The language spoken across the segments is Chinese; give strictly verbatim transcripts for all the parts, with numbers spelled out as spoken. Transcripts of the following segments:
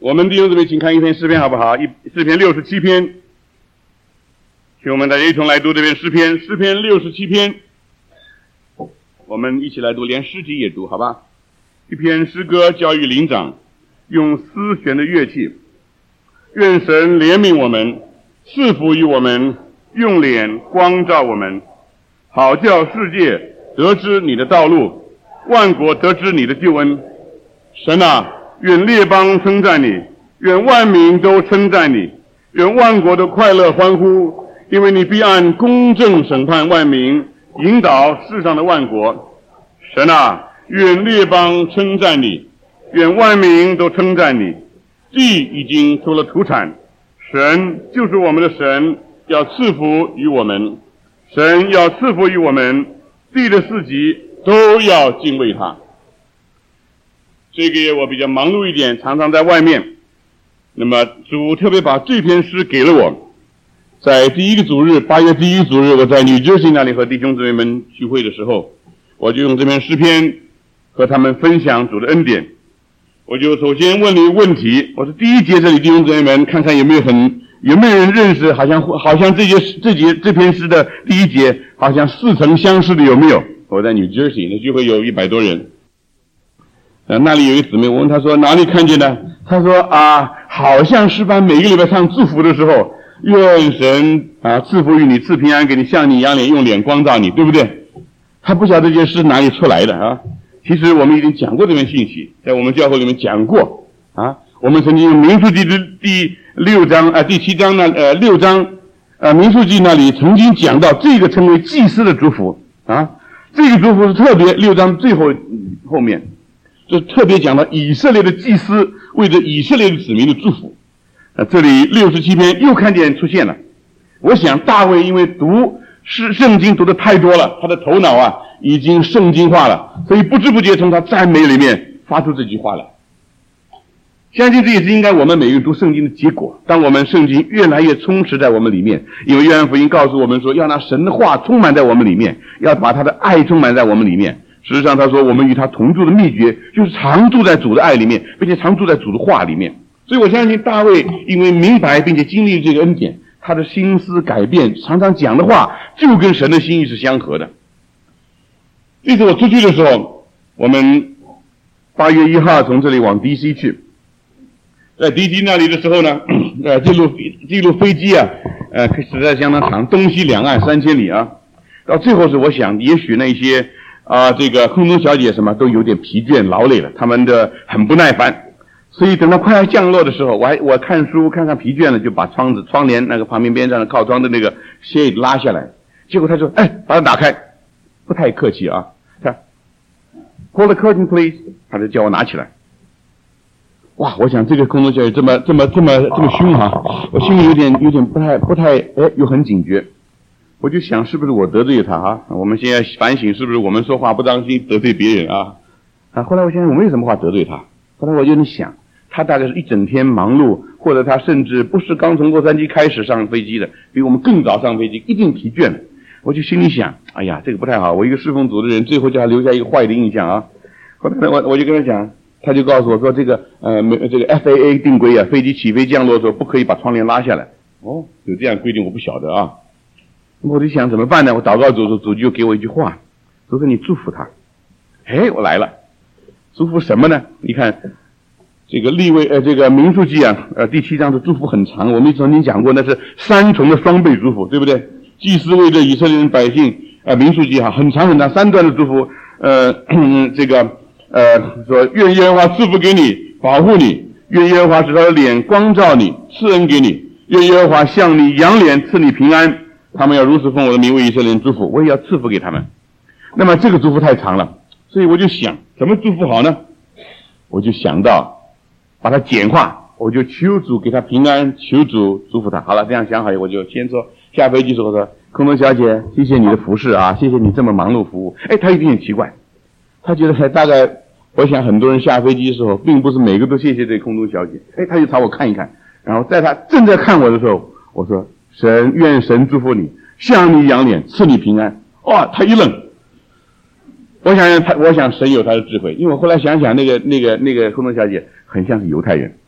我们弟兄姊妹，请看一篇诗篇好不好？一诗篇六十七篇，请我们大家一同来读这篇诗篇。诗篇六十七篇，我们一起来读，连诗集也读，好吧？一篇诗歌教育灵长，用丝弦的乐器。愿神怜悯我们，赐福于我们，用脸光照我们，好叫世界得知你的道路，万国得知你的救恩。神啊，愿列邦称赞你，愿万民都称赞你，愿万国都快乐欢呼，因为你必按公正审判万民，引导世上的万国。神啊，愿列邦称赞你，愿万民都称赞你。地已经出了土产，神就是我们的神，要赐福于我们。神要赐福于我们，地的四极都要敬畏他。这个月我比较忙碌一点，常常在外面。那么主特别把这篇诗给了我，在第一个主日，八月第一个主日，我在New Jersey那里和弟兄姊妹们聚会的时候，我就用这篇诗篇和他们分享主的恩典。我就首先问了一个问题，我说第一节这里弟兄姊妹们看看有没有很有没有人认识，好像好像这节这节这篇诗的第一节好像似曾相识的有没有？我在New Jersey那聚会有一百多人。呃，那里有一姊妹，我问她说哪里看见的？她说啊，好像诗班每个礼拜唱祝福的时候，愿神啊赐福于你，赐平安给你，向你扬脸，用脸光照你，对不对？她不晓得这件事哪里出来的啊。其实我们已经讲过这篇信息，在我们教会里面讲过啊。我们曾经用民数记的第六章啊、呃、第七章那呃六章呃民数记那里曾经讲到这个称为祭司的祝福啊，这个祝福是特别六章最后后面。就特别讲到以色列的祭司为着以色列的子民的祝福。啊，这里六十七篇又看见出现了。我想大卫因为读诗圣经读的太多了，他的头脑啊已经圣经化了，所以不知不觉从他赞美里面发出这句话来。相信这也是应该我们每个人读圣经的结果。当我们圣经越来越充实在我们里面，因为约翰福音告诉我们说，要拿神的话充满在我们里面，要把他的爱充满在我们里面。事实上他说我们与他同住的秘诀就是常住在主的爱里面，并且常住在主的话里面。所以我相信大卫因为明白并且经历这个恩典，他的心思改变，常常讲的话就跟神的心意是相合的。这次我出去的时候，我们八月一号从这里往 D C 去，在 D C 那里的时候呢，呃，这路这路飞机啊，呃，实在相当长，东西两岸三千里啊。到最后是我想，也许那些啊，这个空中小姐什么都有点疲倦劳累了，他们的很不耐烦，所以等到快要降落的时候，我还我看书看看疲倦了，就把窗子窗帘那个旁边边上的靠窗的那个 shade 拉下来，结果他说，哎，把它打开，不太客气啊，他 pull the curtain please， 他就叫我拿起来。哇，我想这个空中小姐这么这么这么这么凶哈，我心里有点有点不太不太哎，又很警觉。我就想是不是我得罪他啊？我们现在反省是不是我们说话不当心得罪别人啊？啊，后来我想想我没有什么话得罪他。后来我就在想，他大概是一整天忙碌，或者他甚至不是刚从洛杉矶开始上飞机的，比我们更早上飞机，一定疲倦了。我就心里想，哎呀，这个不太好，我一个侍奉组的人，最后叫他留下一个坏的印象啊。后来我我就跟他讲，他就告诉我说，这个呃这个 F A A 定规啊，飞机起飞降落的时候不可以把窗帘拉下来。哦，有这样规定我不晓得啊。我就想怎么办呢？我祷告主，主就给我一句话，主说你祝福他。哎，我来了，祝福什么呢？你看这个利未呃这个民数记啊，呃第七章的祝福很长，我们曾经讲过，那是三重的双倍祝福，对不对？祭司为着以色列人百姓，呃民数记哈很长很长三段的祝福，呃这个呃说愿耶和华赐福给你，保护你，愿耶和华使他的脸光照你，赐恩给你，愿耶和华向你扬脸，赐你平安。他们要如此奉我的名为以色列人祝福，我也要赐福给他们。那么这个祝福太长了，所以我就想怎么祝福好呢？我就想到把它简化，我就求主给他平安，求主祝福他。好了，这样想好，我就先说下飞机时候说，空中小姐，谢谢你的服侍啊，谢谢你这么忙碌服务。哎，他一定很奇怪，他觉得大概我想很多人下飞机的时候，并不是每个都谢谢这空中小姐。哎，他就朝我看一看，然后在他正在看我的时候，我说。神愿神祝福你，向你扬脸，赐你平安。哇，他一愣，我想他，我想神有他的智慧，因为我后来想想，那个那个那个空中小姐很像是犹太人，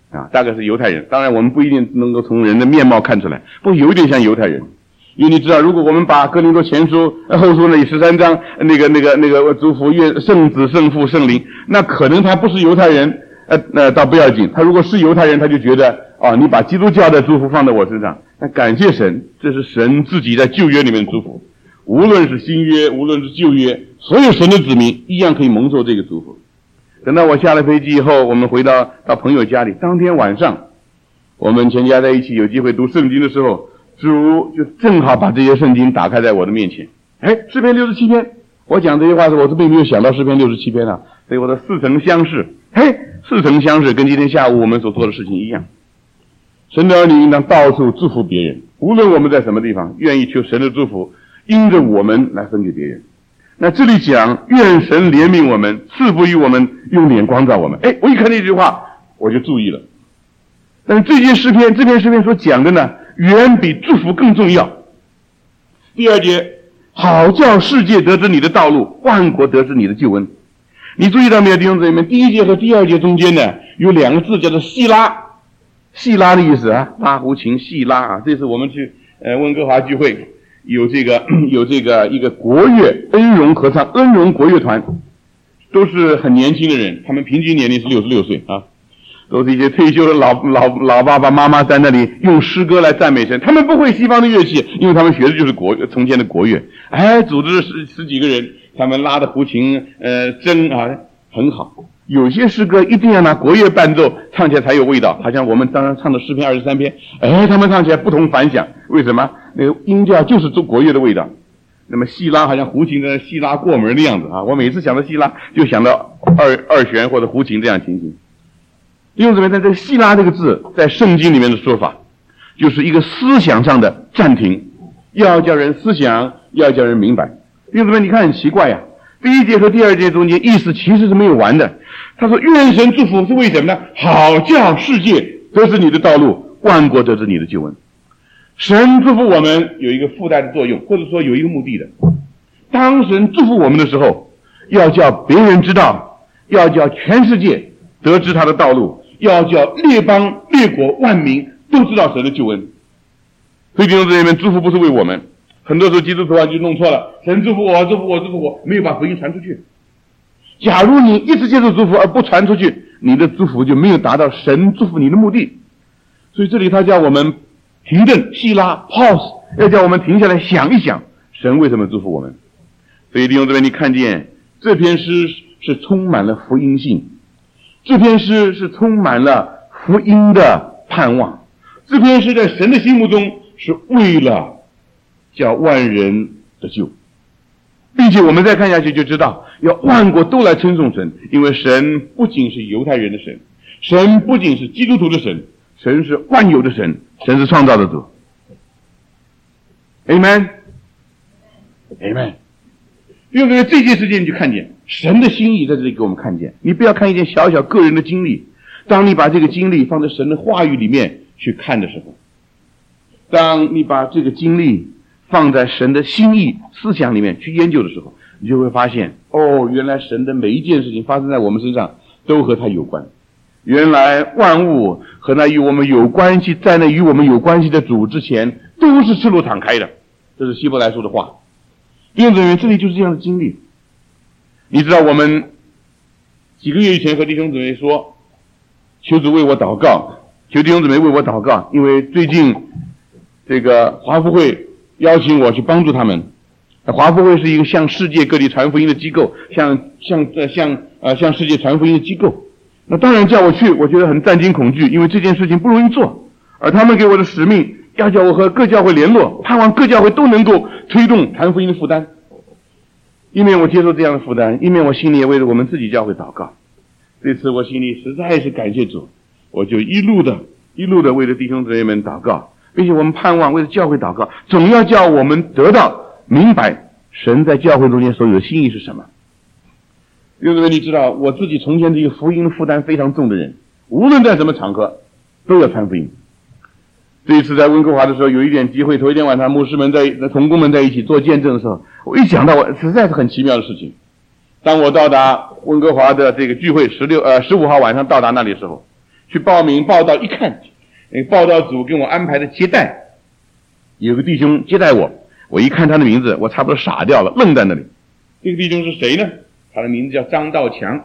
啊，大概是犹太人。当然我们不一定能够从人的面貌看出来，不过有点像犹太人。因为你知道，如果我们把哥林多前书、后书那里十三章那个、那个、那个祝福愿圣子、圣父、圣灵，那可能他不是犹太人，呃，那倒不要紧。他如果是犹太人，他就觉得啊，你把基督教的祝福放在我身上，那感谢神，这是神自己在旧约里面的祝福。无论是新约，无论是旧约，所有神的子民一样可以蒙受这个祝福。等到我下了飞机以后，我们回到到朋友家里，当天晚上，我们全家在一起有机会读圣经的时候，主就正好把这些圣经打开在我的面前。哎，诗篇六十七篇，我讲这些话的时候，我是并没有想到诗篇六十七篇啊，所以我的似曾相识。嘿，似曾相识，跟今天下午我们所做的事情一样。神的儿女应当到处祝福别人，无论我们在什么地方，愿意求神的祝福，因着我们来分给别人。那这里讲，愿神怜悯我们，赐福于我们，用脸光照我们。哎，我一看这句话，我就注意了。但是这件诗篇，这篇诗篇所讲的呢，远比祝福更重要。第二节，好叫世界得知你的道路，万国得知你的救恩。你注意到没有，弟兄姊妹？第一节和第二节中间呢，有两个字叫做细拉，细拉的意思啊，拉胡琴细拉啊。这次我们去呃温哥华聚会，有这个有这个一个国乐恩荣合唱恩荣国乐团，都是很年轻的人，他们平均年龄是六十六岁啊。都是一些退休的老老老爸爸妈妈在那里用诗歌来赞美神，他们不会西方的乐器，因为他们学的就是国从前的国乐。哎，组织十十几个人，他们拉的胡琴，呃，筝啊，很好。有些诗歌一定要拿国乐伴奏，唱起来才有味道。好像我们当然唱的诗篇二十三篇，哎，他们唱起来不同凡响。为什么？那个音调就是做国乐的味道。那么细拉好像胡琴的细拉过门的样子啊！我每次想到细拉，就想到二二弦或者胡琴这样情形。弟兄姊妹，在这个细拉这个字，在圣经里面的说法，就是一个思想上的暂停，要叫人思想，要叫人明白。弟兄姊妹，你看很奇怪呀、啊，第一节和第二节中间意思其实是没有完的。他说愿神祝福是为什么呢？好叫世界得知你的道路，万国得知你的救恩。神祝福我们有一个附带的作用，或者说有一个目的的。当神祝福我们的时候，要叫别人知道，要叫全世界得知他的道路，要叫列邦列国万民都知道神的救恩。所以弟兄姊妹们，祝福不是为我们，很多时候基督徒啊就弄错了，神祝福我祝福我祝福我，没有把福音传出去。假如你一直接受祝福而不传出去，你的祝福就没有达到神祝福你的目的。所以这里他叫我们停顿细拉 pause， 要叫我们停下来想一想神为什么祝福我们。所以弟兄姊妹，你看见这篇诗是充满了福音性，这篇诗是充满了福音的盼望，这篇诗在神的心目中是为了叫万人得救，并且我们再看下去就知道，要万国都来称颂神，因为神不仅是犹太人的神，神不仅是基督徒的神，神是万有的神，神是创造的主。 Amen Amen。 因为这件事情你就看见神的心意在这里给我们看见，你不要看一件小小个人的经历，当你把这个经历放在神的话语里面去看的时候，当你把这个经历放在神的心意思想里面去研究的时候，你就会发现，哦，原来神的每一件事情发生在我们身上都和他有关，原来万物和那与我们有关系，在那与我们有关系的主之前都是赤裸敞开的，这是希伯来书的话。弟兄姊妹，这里就是这样的经历。你知道我们几个月以前和弟兄姊妹说，求主为我祷告，求弟兄姊妹为我祷告，因为最近这个华福会邀请我去帮助他们。华福会是一个向世界各地传福音的机构，向向呃向呃向世界传福音的机构。那当然叫我去，我觉得很战惊恐惧，因为这件事情不容易做。而他们给我的使命，要叫我和各教会联络，盼望各教会都能够推动传福音的负担。一面我接受这样的负担，一面我心里也为了我们自己教会祷告。这次我心里实在是感谢主，我就一路的一路的为了弟兄姊妹们祷告，并且我们盼望为了教会祷告，总要叫我们得到明白神在教会中间所有的心意是什么。因为你知道我自己从前是一个福音负担非常重的人，无论在什么场合都要传福音。这一次在温哥华的时候，有一点机会，头一天晚上牧师们在同工们在一起做见证的时候，我一想到我实在是很奇妙的事情。当我到达温哥华的这个聚会十六呃十五号晚上到达那里的时候， 去报名报道，一看，那个报道组给我安排的接待，有个弟兄接待我，我一看他的名字，我差不多傻掉了，愣在那里。这个弟兄是谁呢？他的名字叫张道强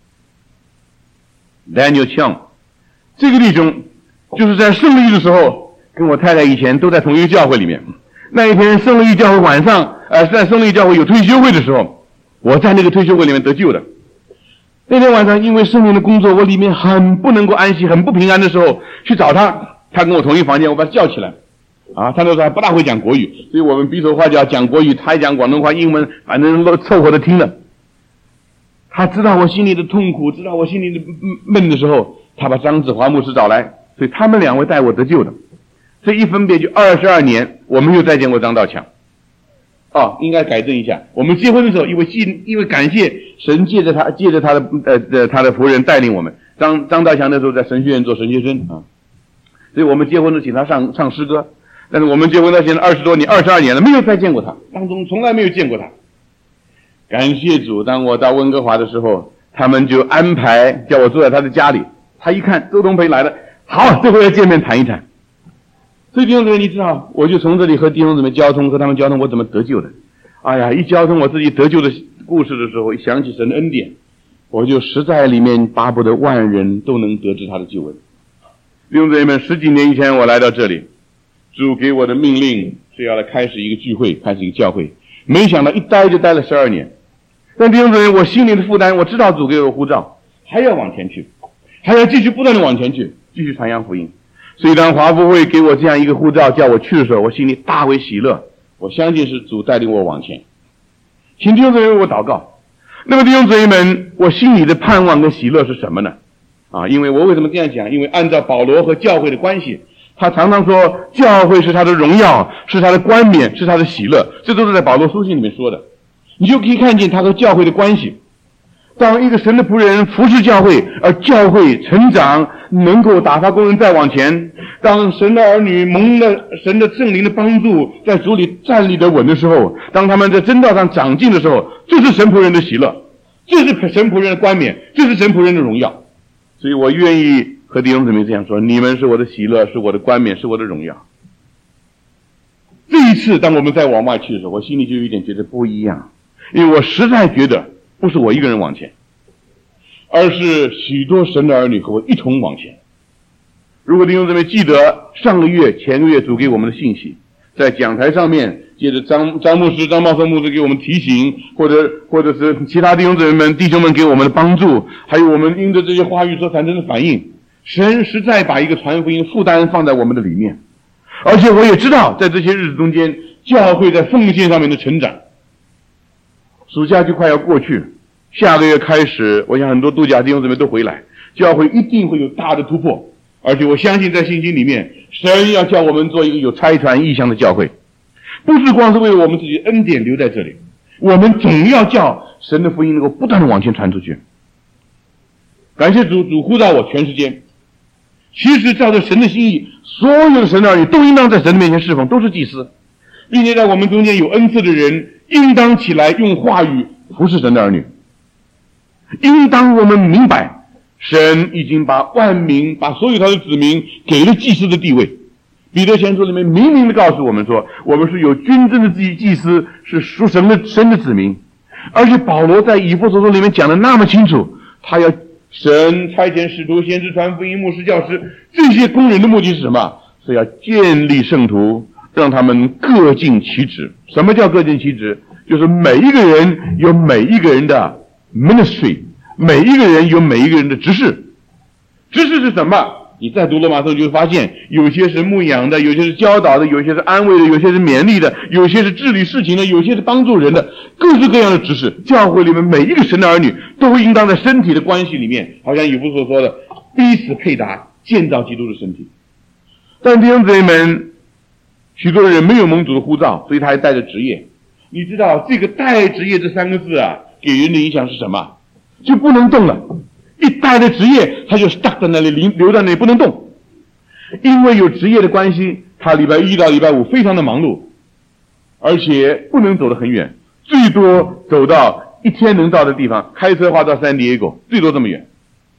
，Daniel Chang。这个弟兄就是在圣历的时候，跟我太太以前都在同一个教会里面。那一天圣历教会晚上，呃，在圣历教会有退休会的时候，我在那个退休会里面得救的。那天晚上因为圣灵的工作，我里面很不能够安息，很不平安的时候，去找他，他跟我同一房间，我把他叫起来。啊，他那时候还不大会讲国语，所以我们比手画脚讲国语，他也讲广东话、英文，反正都凑合的听了。他知道我心里的痛苦，知道我心里的闷的时候，他把张子华牧师找来，所以他们两位带我得救的。这一分别就二十二年，我没有再见过张道强。哦，应该改正一下，我们结婚的时候，因为记，因为感谢神借着他，借着他的呃呃他的仆人带领我们。张张道强那时候在神学院做神学生啊，所以我们结婚的请他上上诗歌。但是我们结婚到现在二十多年，二十二年了，没有再见过他，当中从来没有见过他。感谢主，当我到温哥华的时候，他们就安排叫我坐在他的家里。他一看周东培来了，好，这回要见面谈一谈。所以弟兄姊妹，你知道，我就从这里和弟兄姊妹交通，和他们交通，我怎么得救的？哎呀，一交通我自己得救的故事的时候，一想起神的恩典，我就实在里面巴不得万人都能得知他的救恩。弟兄姊妹们，十几年以前我来到这里。主给我的命令是要来开始一个聚会，开始一个教会，没想到一待就待了十二年。但弟兄姊妹，我心里的负担，我知道主给我呼召，还要往前去，还要继续不断的往前去，继续传扬福音。所以当华福会给我这样一个呼召叫我去的时候，我心里大为喜乐，我相信是主带领我往前。请弟兄姊妹为我祷告。那么弟兄姊妹们，我心里的盼望跟喜乐是什么呢？啊，因为我为什么这样讲？因为按照保罗和教会的关系，他常常说教会是他的荣耀，是他的冠冕，是他的喜乐，这都是在保罗书信里面说的。你就可以看见他和教会的关系。当一个神的仆人服侍教会，而教会成长，能够打发工人再往前，当神的儿女蒙了神的圣灵的帮助，在主里站立得稳的时候，当他们在真道上长进的时候，这是神仆人的喜乐，这是神仆人的冠冕，这是神仆人的荣耀。所以我愿意和弟兄姊妹这样说，你们是我的喜乐，是我的冠冕，是我的荣耀。这一次当我们再往外去的时候，我心里就有一点觉得不一样，因为我实在觉得不是我一个人往前，而是许多神的儿女和我一同往前。如果弟兄姊妹记得上个月前个月主给我们的信息，在讲台上面接着张张牧师张茂生牧师给我们提醒，或者或者是其他弟兄姊妹们弟兄们给我们的帮助，还有我们因着这些话语所产生的反应，神实在把一个传福音负担放在我们的里面。而且我也知道在这些日子中间，教会在奉献上面的成长。暑假就快要过去，下个月开始我想很多度假弟兄姊妹都回来，教会一定会有大的突破。而且我相信在信心里面，神要叫我们做一个有差传异象的教会，不是光是为了我们自己恩典留在这里，我们总要叫神的福音能够不断的往前传出去。感谢主，主呼召我全时间。其实照着神的心意，所有的神的儿女都应当在神的面前侍奉，都是祭司，并且在我们中间有恩赐的人应当起来用话语服侍神的儿女。应当我们明白，神已经把万民，把所有他的子民给了祭司的地位。彼得前书里面明明的告诉我们说，我们是有君尊的祭祭司，是属神的神的子民。而且保罗在以弗所书里面讲的那么清楚，他要神差遣使徒、先知、传福音、牧师、教师，这些工人的目的是什么？是要建立圣徒，让他们各尽其职。什么叫各尽其职？就是每一个人有每一个人的 ministry， 每一个人有每一个人的职事。职事是什么？你再读罗马书就会发现，有些是牧养的，有些是教导的，有些是安慰的，有些是勉励的，有些是治理事情的，有些是帮助人的，各式各样的职事。教会里面每一个神的儿女都应当在身体的关系里面，好像以弗所说的，彼此配搭，建造基督的身体。但弟兄姊妹们，许多人没有蒙主的呼召，所以他还带着职业。你知道这个带职业这三个字啊，给人的影响是什么？就不能动了。一带了职业，他就 stuck 在那里，留在那里不能动。因为有职业的关系，他礼拜一到礼拜五非常的忙碌，而且不能走得很远，最多走到一天能到的地方，开车花到 San Diego， 最多这么远。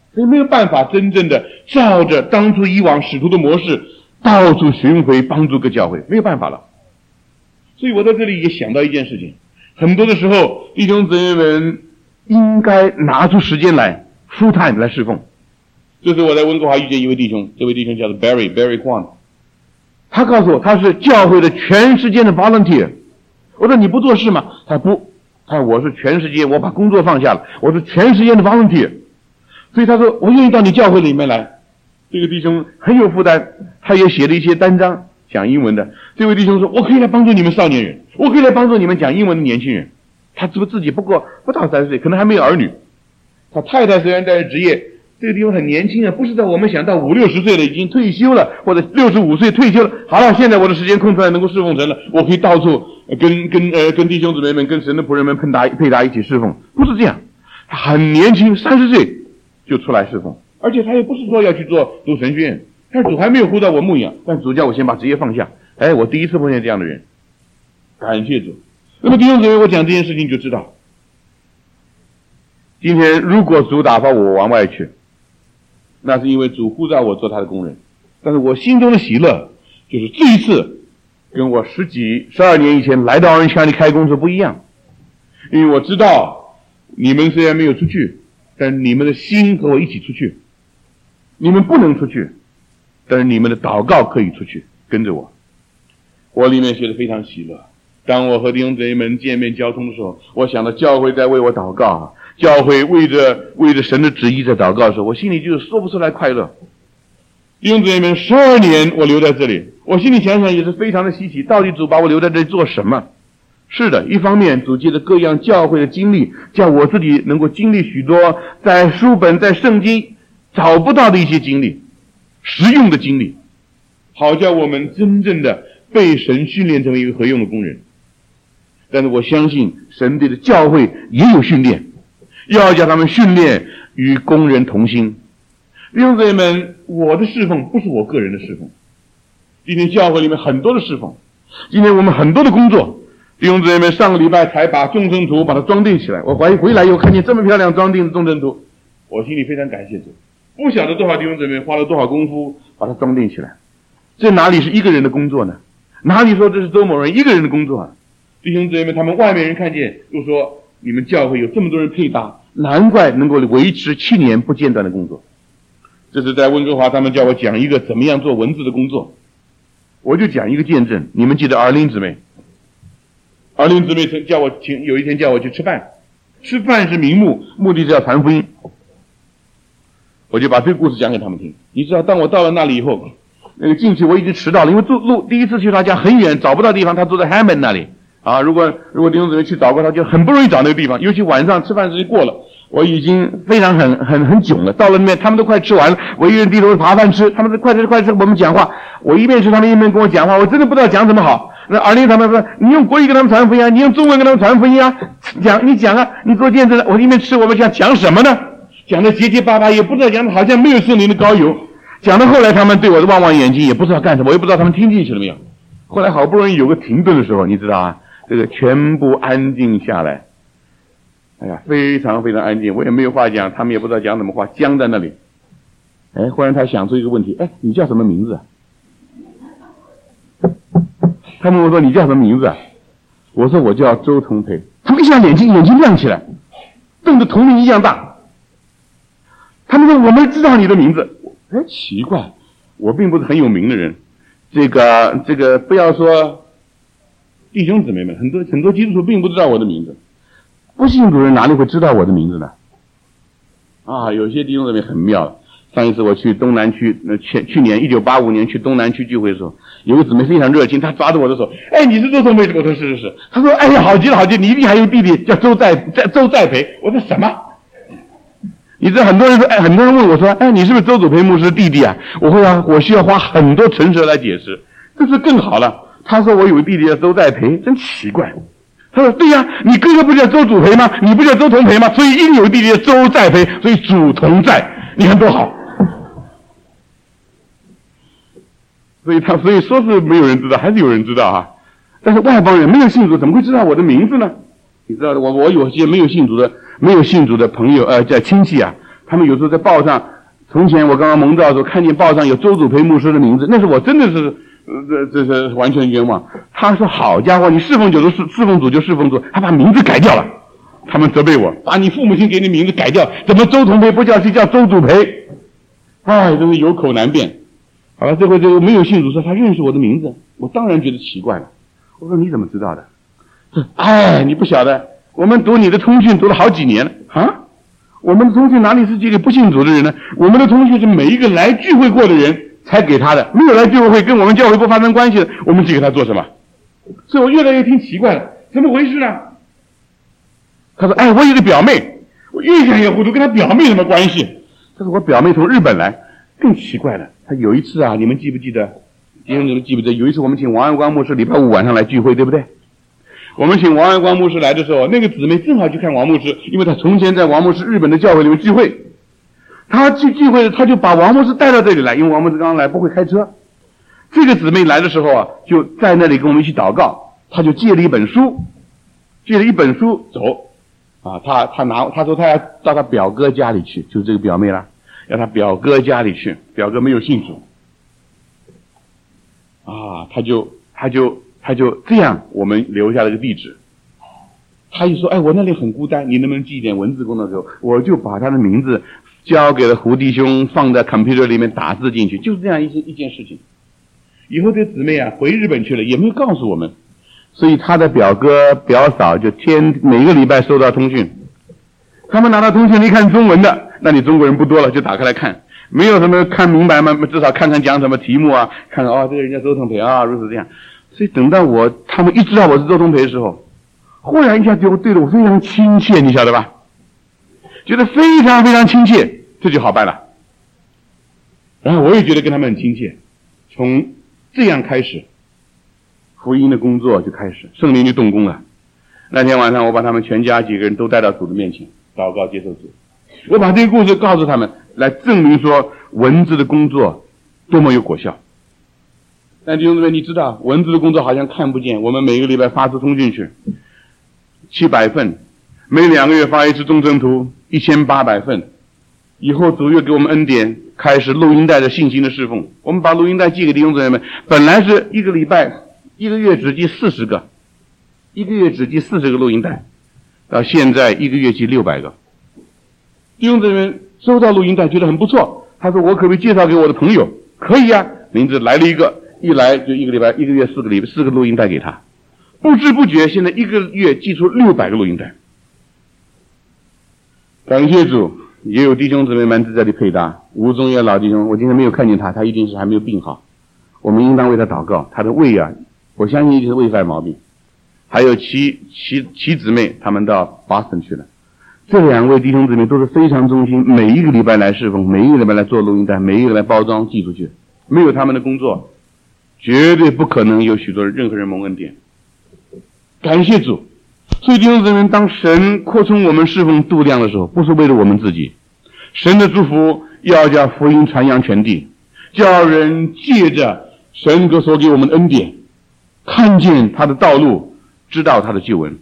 所以没有办法真正的照着当初以往使徒的模式到处巡回帮助各教会，没有办法了。所以我在这里也想到一件事情，很多的时候弟兄姊妹们应该拿出时间来 full time 来侍奉。这是我在温哥华遇见一位弟兄，这位弟兄叫做 Barry Barry Kwan， 他告诉我他是教会的全时间的 volunteer。 我说你不做事吗？他不，他说我是全时间，我把工作放下了，我是全时间的 volunteer。 所以他说我愿意到你教会里面来。这个弟兄很有负担，他也写了一些单章讲英文的。这位弟兄说我可以来帮助你们少年人，我可以来帮助你们讲英文的年轻人。他是不是自己不过不到三十岁，可能还没有儿女。他太太虽然在职业，这个地方很年轻啊，不是在我们想到五六十岁了已经退休了，或者六十五岁退休了，好了，现在我的时间空出来能够侍奉神了，我可以到处跟跟呃跟弟兄姊妹们跟神的仆人们配搭配搭一起侍奉。不是这样，他很年轻，三十岁就出来侍奉，而且他也不是说要去做读神学院，但主还没有呼到我牧养，但主叫我先把职业放下。哎，我第一次碰见这样的人，感谢主。那么弟兄姊妹，我讲这件事情就知道，今天如果主打发我往外去，那是因为主呼召我做他的工人。但是我心中的喜乐就是这一次跟我十几十二年以前来到Orange County开工是不一样，因为我知道你们虽然没有出去，但你们的心和我一起出去。你们不能出去，但是你们的祷告可以出去，跟着我。我里面觉得非常喜乐。当我和弟兄姊妹们见面交通的时候，我想到教会在为我祷告，教会为着为着神的旨意在祷告的时候，我心里就是说不出来快乐。弟兄姊妹们，十二年我留在这里，我心里想想也是非常的稀奇，到底主把我留在这里做什么？是的，一方面主借着各样教会的经历，叫我自己能够经历许多在书本在圣经找不到的一些经历，实用的经历，好叫我们真正的被神训练成为一个合用的工人。但是我相信神对的教会也有训练，要叫他们训练与工人同心。弟兄姊妹们，我的侍奉不是我个人的侍奉，今天教会里面很多的侍奉，今天我们很多的工作。弟兄姊妹们，上个礼拜才把众生图把它装订起来，我怀疑回来以后看见这么漂亮装订的众生图，我心里非常感谢主。不晓得多少弟兄姊妹花了多少功夫把它装订起来，这哪里是一个人的工作呢？哪里说这是周某人一个人的工作啊？弟兄姊妹们，他们外面人看见就说你们教会有这么多人配搭，难怪能够维持七年不间断的工作。这是在温哥华他们叫我讲一个怎么样做文字的工作，我就讲一个见证。你们记得儿玲姊妹，儿玲姊妹曾叫我请有一天叫我去吃饭，吃饭是名目，目的是要传福音。我就把这个故事讲给他们听。你知道当我到了那里以后，那个进去我已经迟到了，因为住路第一次去他家很远，找不到地方，他住在 Hammond 那里啊。如果如果弟兄姊妹去找过他，就很不容易找那个地方，尤其晚上吃饭时间过了，我已经非常很很很囧了。到了那边他们都快吃完了，我一个人低头扒饭吃，他们都快吃快吃，我们讲话，我一边吃他们一边跟我讲话，我真的不知道讲什么好。那儿玲他们说，你用国语跟他们传福音啊，你用中文跟他们传福音啊，讲你讲啊，你做见证。我一边吃，我们想讲什么呢？讲的结结巴巴，也不知道讲的好像没有圣灵的膏油。讲到后来他们对我的望望眼睛，也不知道干什么，我也不知道他们听进去了没有。后来好不容易有个停顿的时候，你知道啊，这个全部安静下来，哎呀，非常非常安静，我也没有话讲，他们也不知道讲什么话，僵在那里。哎，忽然他想出一个问题，哎，你叫什么名字啊？他问我说你叫什么名字啊？我说我叫周崇培。他们一下眼睛眼睛亮起来，瞪得铜铃一样大。他们说我们知道你的名字。哎，奇怪，我并不是很有名的人。这个这个不要说弟兄姊妹们，很多很多基督徒并不知道我的名字。不信主人哪里会知道我的名字呢？啊，有些弟兄姊妹很妙了。上一次我去东南区，呃，去去年一九八五年去东南区聚会的时候，有个姊妹非常热情，她抓着我的手，哎，你是周崇培？我说是是是。她说，哎呀，好极了好极了，你一定还有弟弟叫周在在周在培。我说什么？你知道很多人说，哎，很多人问我说，哎，你是不是周祖培牧师弟弟啊？我会啊，我需要花很多唇舌来解释。这次更好了，他说我有个弟弟叫周在培，真奇怪。他说对呀、啊，你哥哥不叫周祖培吗？你不叫周同培吗？所以一定有弟弟叫周在培，所以祖同在，你看多好。所以他所以说是没有人知道，还是有人知道哈、啊。但是外邦人没有信主，怎么会知道我的名字呢？你知道的，我我有些没有信主的。没有信主的朋友，呃，在亲戚啊， 他们有时候在报上，从前我刚刚蒙召的时候，看见报上有周祖培牧师的名字，那是我真的是，呃，这这是完全冤枉。他说：“好家伙，你侍奉主就侍侍奉主就侍奉主，他把名字改掉了。”他们责备我，把你父母亲给你名字改掉，怎么周同培不叫谁叫周祖培？哎，真是有口难辩。好了，这回这个没有信主说他认识我的名字，我当然觉得奇怪了。我说你怎么知道的？哎，你不晓得，我们读你的通讯读了好几年了啊！我们的通讯哪里是寄给不信主的人呢？我们的通讯是每一个来聚会过的人才给他的，没有来聚会跟我们教会不发生关系的，我们寄给他做什么？所以我越来越听奇怪了，怎么回事呢？他说：“哎，我有个表妹，我越想越糊涂，跟他表妹什么关系？”他说：“我表妹从日本来，更奇怪了。他有一次啊，你们记不记得？弟兄姊妹记不记得？有一次我们请王安光牧师礼拜五晚上来聚会，对不对？我们请王安光牧师来的时候，那个姊妹正好去看王牧师，因为他从前在王牧师日本的教会里面聚会。他去聚会，他就把王牧师带到这里来，因为王牧师刚刚来不会开车。这个姊妹来的时候啊，就在那里跟我们一起祷告，他就借了一本书，借了一本书走。啊，他他拿他说他要到他表哥家里去，就是这个表妹啦，要他表哥家里去，表哥没有信主，啊，他就他就他就这样，我们留下了个地址。他一说，哎，我那里很孤单，你能不能寄一点文字工作？时候，我就把他的名字交给了胡弟兄，放在 computer 里面打字进去，就是这样一件一件事情。以后这姊妹啊回日本去了，也没有告诉我们。所以他的表哥表嫂就天每个礼拜收到通讯，他们拿到通讯一看中文的，那你中国人不多了，就打开来看，没有什么看明白吗？至少看看讲什么题目啊，看看哦，这个人家周同培啊，如此这样。所以等到我他们一知道我是周同培的时候，忽然一下就对着我非常亲切，你晓得吧？觉得非常非常亲切，这就好办了。然后我也觉得跟他们很亲切，从这样开始。福音的工作就开始，圣灵就动工了。那天晚上，我把他们全家几个人都带到主的面前，祷告接受主。我把这个故事告诉他们，来证明说文字的工作多么有果效。但弟兄姊妹，你知道文字的工作好像看不见。我们每个礼拜发出通讯去，七百份，每两个月发一次众生图，一千八百份。以后主又给我们恩典，开始录音带的信心的侍奉。我们把录音带寄给弟兄姊妹们，本来是一个礼拜。一个月只寄四十个，一个月只寄四十个录音带，到现在一个月寄六百个。弟兄姊妹收到录音带觉得很不错，他说我可不可以介绍给我的朋友？可以啊，名字来了一个，一来就一个礼拜，一个月四个礼拜四个录音带给他，不知不觉现在一个月寄出六百个录音带。感谢主，也有弟兄姊妹们在这里配搭。吴宗业老弟兄，我今天没有看见他，他一定是还没有病好，我们应当为他祷告。他的胃啊，我相信一定是胃犯毛病。还有齐齐齐姊妹，他们到 Boston 去了。这两位弟兄姊妹都是非常忠心，每一个礼拜来侍奉，每一个礼拜来做录音带，每一个礼拜包装寄出去。没有他们的工作，绝对不可能有许多任何人蒙恩典。感谢主。所以弟兄姊妹，当神扩充我们侍奉度量的时候，不是为了我们自己，神的祝福要叫福音传扬全地，叫人借着神所给我们的恩典，看见他的道路，知道他的救恩。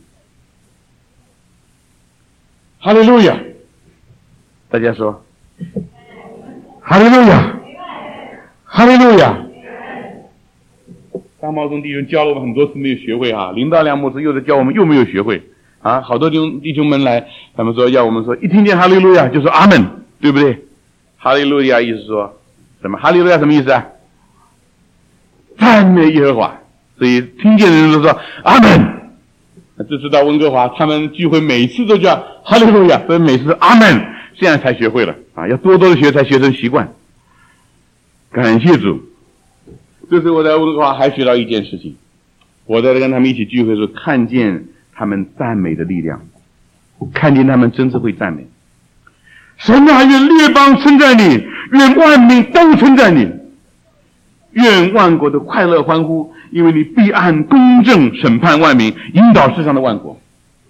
哈利路亚！大家说，哈利路亚，哈利路亚！大茂中弟兄教了我们很多次没有学会啊，林道亮牧师又在教我们又没有学会啊，好多弟兄弟兄们来，他们说要我们说一听见哈利路亚就说阿门，对不对？哈利路亚意思说什么？哈利路亚什么意思啊？赞美耶和华。所以听见的人都说阿门。这次到温哥华，他们聚会每次都叫哈利路亚，所以每次阿门，这样才学会了啊，要多多的学才学成习惯。感谢主。这次我在温哥华还学到一件事情，我在跟他们一起聚会的时候，看见他们赞美的力量，看见他们真是会赞美。神啊，愿列邦称赞你，愿万民都称赞你，愿万国都快乐欢呼，因为你必按公正审判万民，引导世上的万国。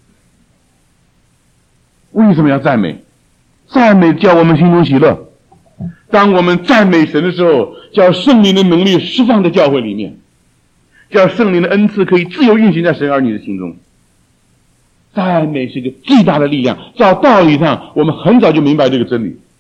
为什么要赞美？赞美叫我们心中喜乐。当我们赞美神的时候，叫圣灵的能力释放在教会里面，叫圣灵的恩赐可以自由运行在神儿女的心中。赞美是一个最大的力量，照道理上我们很早就明白这个真理，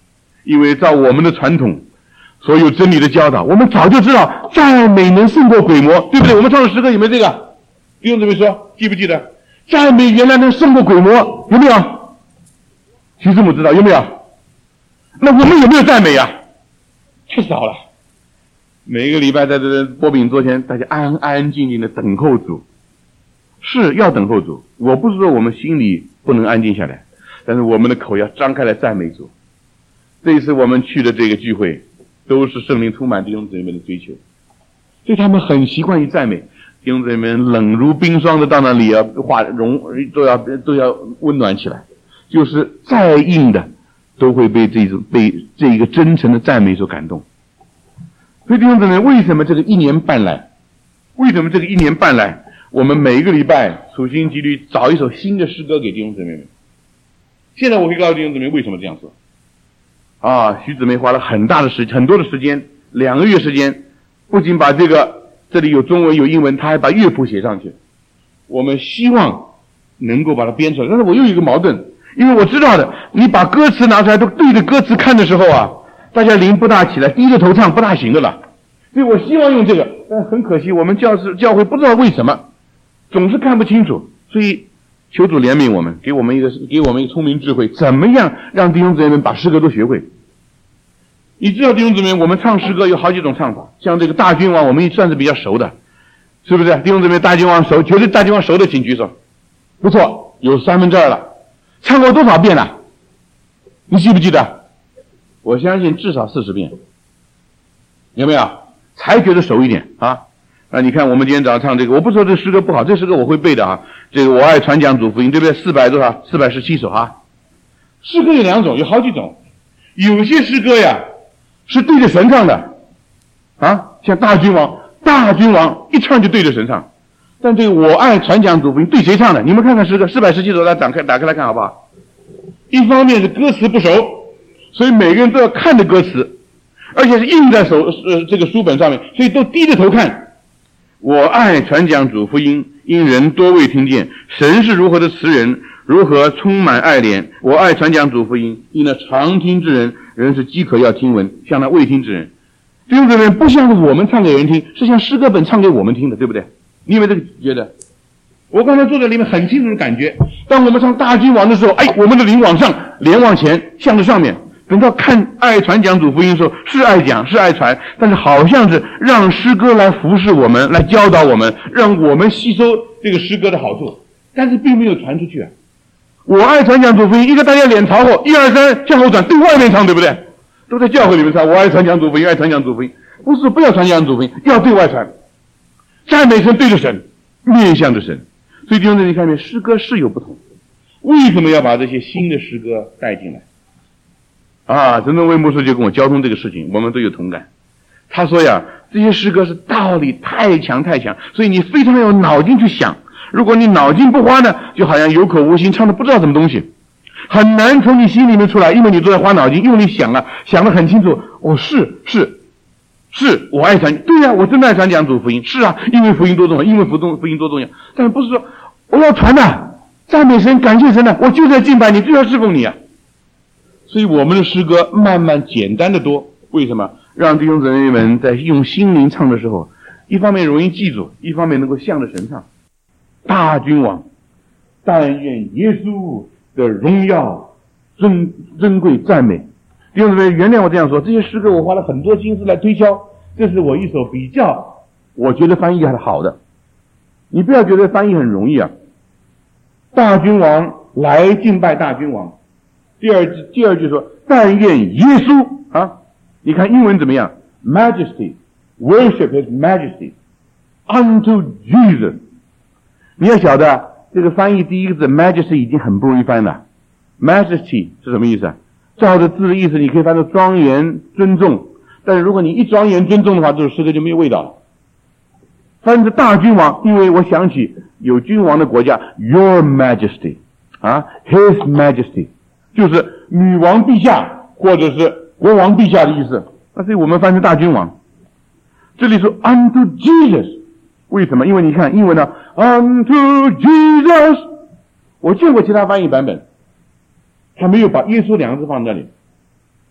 因为照我们的传统，所有真理的教导，我们早就知道赞美能胜过鬼魔，对不对？我们唱的诗歌有没有这个？弟兄姊妹说，记不记得？赞美原来能胜过鬼魔，有没有？徐师母知道有没有？那我们有没有赞美啊？太少了。每一个礼拜在这个波饼桌前，大家安安静静的等候主，是要等候主。我不是说我们心里不能安静下来，但是我们的口要张开来赞美主。这一次我们去的这个聚会，都是圣灵充满弟兄姊妹们的追求，所以他们很习惯于赞美。弟兄姊妹们冷如冰霜的到那里啊，化融都要都要温暖起来，就是再硬的都会被这种被这一个真诚的赞美所感动。所以弟兄姊妹，为什么这个一年半来，为什么这个一年半来，我们每一个礼拜处心积虑找一首新的诗歌给弟兄姊妹们？现在我会告诉弟兄姊妹为什么这样说。啊，徐姊妹花了很大的时很多的时间，两个月时间，不仅把这个这里有中文有英文，他还把乐谱写上去。我们希望能够把它编出来，但是我又有一个矛盾，因为我知道的，你把歌词拿出来都对着歌词看的时候啊，大家灵不大起来，低着头唱不大行的了。所以我希望用这个，但很可惜，我们教师教会不知道为什么总是看不清楚，所以求主怜悯我们，给我们一个给我们一个聪明智慧，怎么样让弟兄姊妹们把诗歌都学会？你知道弟兄姊妹，我们唱诗歌有好几种唱法，像这个大君王，我们也算是比较熟的，是不是？弟兄姊妹，大君王熟，觉得大君王熟的请举手。不错，有三分之二了。唱过多少遍了？你记不记得？我相信至少四十遍，有没有？才觉得熟一点啊！啊，你看我们今天早上唱这个，我不说这诗歌不好，这诗歌我会背的啊。这个我爱传讲主福音，对不对？四百多少？四百十七首啊。诗歌有两种，有好几种。有些诗歌呀是对着神唱的啊，像大君王，大君王一唱就对着神唱。但这个我爱传讲主福音对谁唱的？你们看看诗歌四百十七首，大家打开打开来看好不好？一方面是歌词不熟，所以每个人都要看着歌词，而且是印在手呃这个书本上面，所以都低着头看。我爱传讲主福音，因人多未听见，神是如何的慈人，如何充满爱怜。我爱传讲主福音，因那常听之人，人是饥渴要听闻，像那未听之人。弟兄姊妹，不像我们唱给人听，是像诗歌本唱给我们听的，对不对？你有没有这个觉得？我刚才坐在里面很清楚的感觉，当我们唱大君王的时候，哎，我们的灵往上，脸往前，向着上面。等到看爱传讲主福音的时候，是爱讲，是爱传，但是好像是让诗歌来服侍我们，来教导我们，让我们吸收这个诗歌的好处，但是并没有传出去啊。我爱传讲主福音，一个大家脸朝后，一二三向后转，对外面唱，对不对？都在教会里面唱，我爱传讲主福音，爱传讲主福音，不是不要传讲主福音，要对外传，赞美神对着神，面向着神。所以弟兄姊妹看见诗歌是有不同，为什么要把这些新的诗歌带进来？啊，真正魏牧师就跟我交通这个事情，我们都有同感。他说呀，这些诗歌是道理太强太强，所以你非常有脑筋去想。如果你脑筋不花呢，就好像有口无心，唱的不知道什么东西，很难从你心里面出来，因为你都在花脑筋，用力想啊，想得很清楚。哦，是是是，我爱传，对呀、啊，我真的爱传讲主福音，是啊，因为福音多重要，因为福音福音多重要。但是不是说我要传的、啊，赞美神，感谢神的、啊，我就在敬拜你，就要侍奉你啊。所以我们的诗歌慢慢简单的多，为什么？让弟兄姊妹们在用心灵唱的时候，一方面容易记住，一方面能够向着神唱。大君王，但愿耶稣的荣耀尊珍贵赞美。弟兄姊妹原谅我这样说，这些诗歌我花了很多心思来推敲，这是我一首比较我觉得翻译还好的。你不要觉得翻译很容易啊。大君王来敬拜大君王。第二句，第二句说，但愿耶稣啊，你看英文怎么样 ？Majesty, worship His Majesty, unto Jesus。你要晓得，这个翻译第一个字 Majesty 已经很不容易翻了。Majesty 是什么意思啊？照着字的意思，你可以翻作庄严、尊重。但是如果你一庄严、尊重的话，这首诗歌就没有味道了。翻成大君王，因为我想起有君王的国家 ，Your Majesty 啊 ，His Majesty。就是女王陛下或者是国王陛下的意思，那所以我们翻成大君王。这里说 unto Jesus， 为什么？因为你看英文呢 unto Jesus， 我见过其他翻译版本，他没有把耶稣两个字放在那里，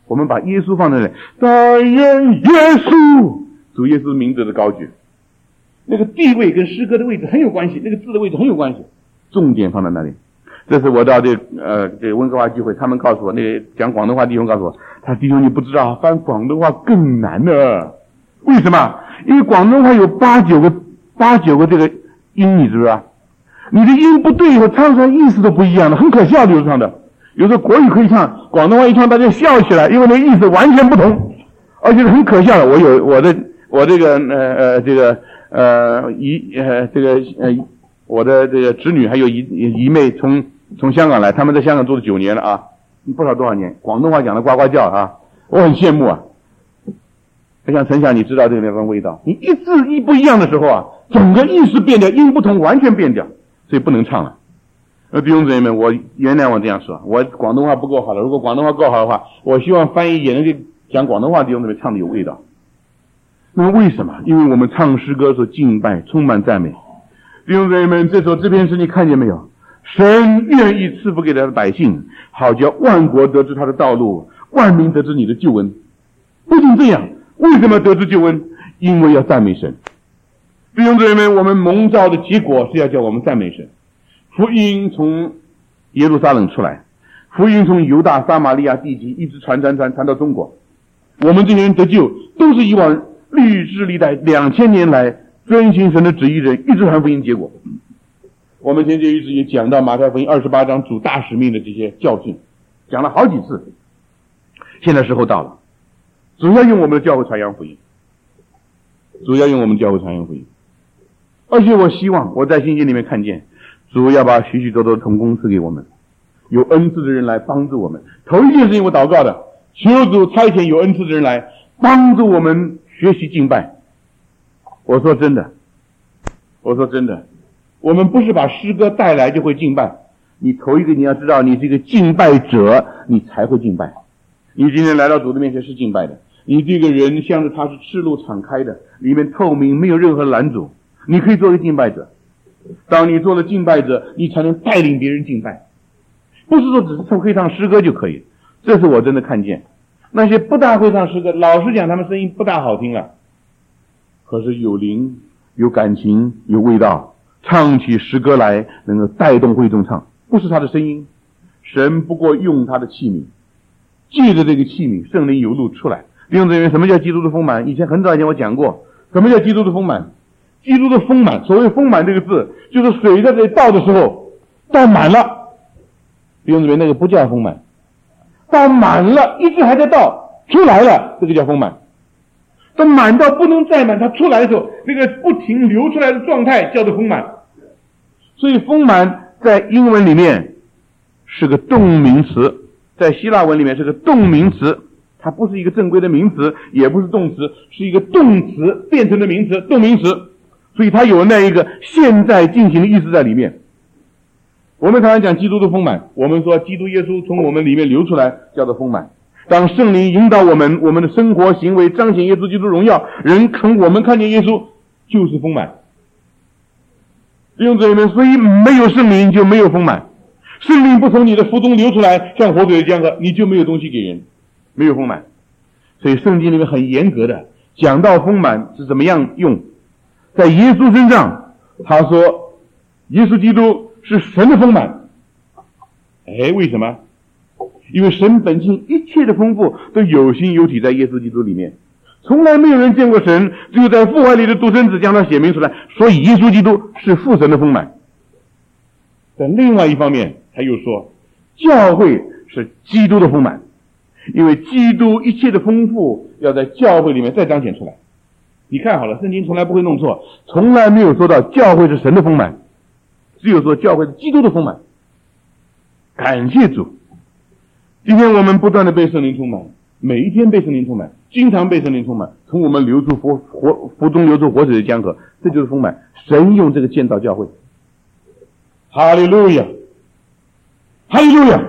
我们把耶稣放在那里，但愿耶稣，主耶稣名字的高举，那个地位跟诗歌的位置很有关系，那个字的位置很有关系，重点放在那里。这是我到这呃这温哥华聚会，他们告诉我，那个讲广东话弟兄告诉我，他弟兄你不知道，翻广东话更难呢。为什么？因为广东话有八九个八九个这个音，你知不知道？你的音不对以后，唱出来意思都不一样的，很可笑的，有时唱的。有时候国语可以唱，广东话一唱大家笑起来，因为那意思完全不同，而且是很可笑的。我有我的我这个呃呃这个呃姨呃这个呃我的这个侄女还有姨姨妹从从香港来，他们在香港住了九年了啊，不知道多少年，广东话讲的呱呱叫啊，我很羡慕啊。像陈晓，你知道这个那种味道，你一字一不一样的时候啊，整个意思变掉，音不同完全变掉，所以不能唱了。呃，弟兄姊妹们，我原谅我这样说，我广东话不够好了。如果广东话够好的话，我希望翻译也能给讲广东话的弟兄姊妹唱的有味道。那么为什么？因为我们唱诗歌时候敬拜，充满赞美。弟兄姊妹们，这首这篇诗你看见没有？神愿意赐福给他的百姓，好叫万国得知他的道路，万民得知你的救恩。不仅这样，为什么得知救恩？因为要赞美神。弟兄姊妹们，我们蒙召的结果是要叫我们赞美神。福音从耶路撒冷出来，福音从犹大撒玛利亚地级一直传传传传到中国。我们这些人得救，都是以往历世历代两千年来遵行神的旨意人一直传福音结果。我们前就一直也讲到马太福音二十八章主大使命的这些教训，讲了好几次。现在时候到了，主要用我们的教会传扬福音，主要用我们教会传扬福音。而且我希望我在信经里面看见，主要把许许多多的同工赐给我们，有恩赐的人来帮助我们。头一件事情我祷告的，求主差遣有恩赐的人来帮助我们学习敬拜。我说真的，我说真的，我们不是把诗歌带来就会敬拜。你头一个你要知道，你是一个敬拜者，你才会敬拜。你今天来到主的面前是敬拜的，你这个人像是他是赤露敞开的，里面透明，没有任何拦阻，你可以做一个敬拜者。当你做了敬拜者，你才能带领别人敬拜，不是说只是唱会唱诗歌就可以。这是我真的看见那些不大会唱诗歌，老实讲他们声音不大好听了，可是有灵有感情有味道，唱起诗歌来能够带动会众唱，不是他的声音，神不过用他的器皿，借着这个器皿圣灵有路出来。弟兄姊妹，什么叫基督的丰满？以前很早以前我讲过，什么叫基督的丰满？基督的丰满，所谓丰满这个字，就是水在这里倒的时候倒满了。弟兄姊妹，那个不叫丰满，倒满了一直还在倒出来了，这个叫丰满。当满到不能再满，它出来的时候，那个不停流出来的状态叫做丰满。所以丰满在英文里面是个动名词，在希腊文里面是个动名词，它不是一个正规的名词，也不是动词，是一个动词变成的名词，动名词。所以它有那一个现在进行的意思在里面。我们常常讲基督的丰满，我们说基督耶稣从我们里面流出来叫做丰满。当圣灵引导我们，我们的生活行为彰显耶稣基督荣耀，人从我们看见耶稣就是丰满。弟兄姊妹们，所以没有圣灵就没有丰满，圣灵不从你的腹中流出来像活水的江河，你就没有东西给人，没有丰满。所以圣经里面很严格的讲到丰满是怎么样用。在耶稣身上他说耶稣基督是神的丰满。哎，为什么？因为神本性一切的丰富都有形有体在耶稣基督里面，从来没有人见过神，只有在父怀里的独生子将他显明出来，所以耶稣基督是父神的丰满。但另外一方面他又说教会是基督的丰满，因为基督一切的丰富要在教会里面再彰显出来。你看好了，圣经从来不会弄错，从来没有说到教会是神的丰满，只有说教会是基督的丰满。感谢主，今天我们不断的被圣灵充满，每一天被圣灵充满，经常被圣灵充满，从我们流出活活腹中流出活水的江河，这就是丰满。神用这个建造教会。哈利路亚，哈利路亚。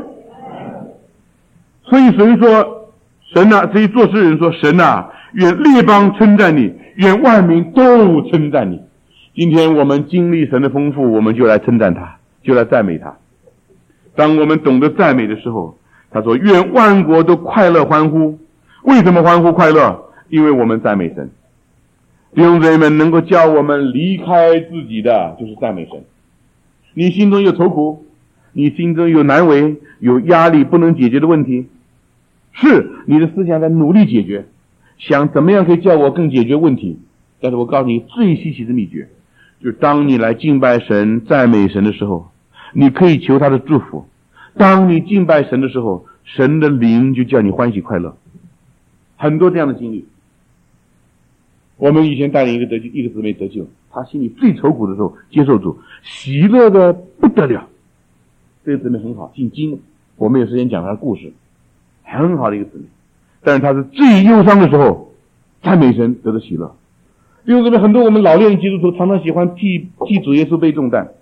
所以神说，神啊，所以作诗人说，神啊，愿列邦称赞你，愿万民都称赞你。今天我们经历神的丰富，我们就来称赞他，就来赞美他。当我们懂得赞美的时候， 他说愿万国都快乐欢呼。为什么欢呼快乐？因为我们赞美神。弟兄姊妹们，能够叫我们离开自己的就是赞美神。你心中有愁苦，你心中有难为，有压力不能解决的问题，是你的思想在努力解决，想怎么样可以叫我更解决问题。但是我告诉你最稀奇的秘诀，就是当你来敬拜神赞美神的时候，你可以求他的祝福。当你敬拜神的时候，神的灵就叫你欢喜快乐。很多这样的经历。我们以前带领一个得救一个姊妹得救，她心里最愁苦的时候接受主，喜乐的不得了。这个姊妹很好，姓金，我们有时间讲她的故事，很好的一个姊妹。但是她是最忧伤的时候赞美神得到喜乐。因为这边很多我们老练基督徒常常喜欢替替主耶稣背重担，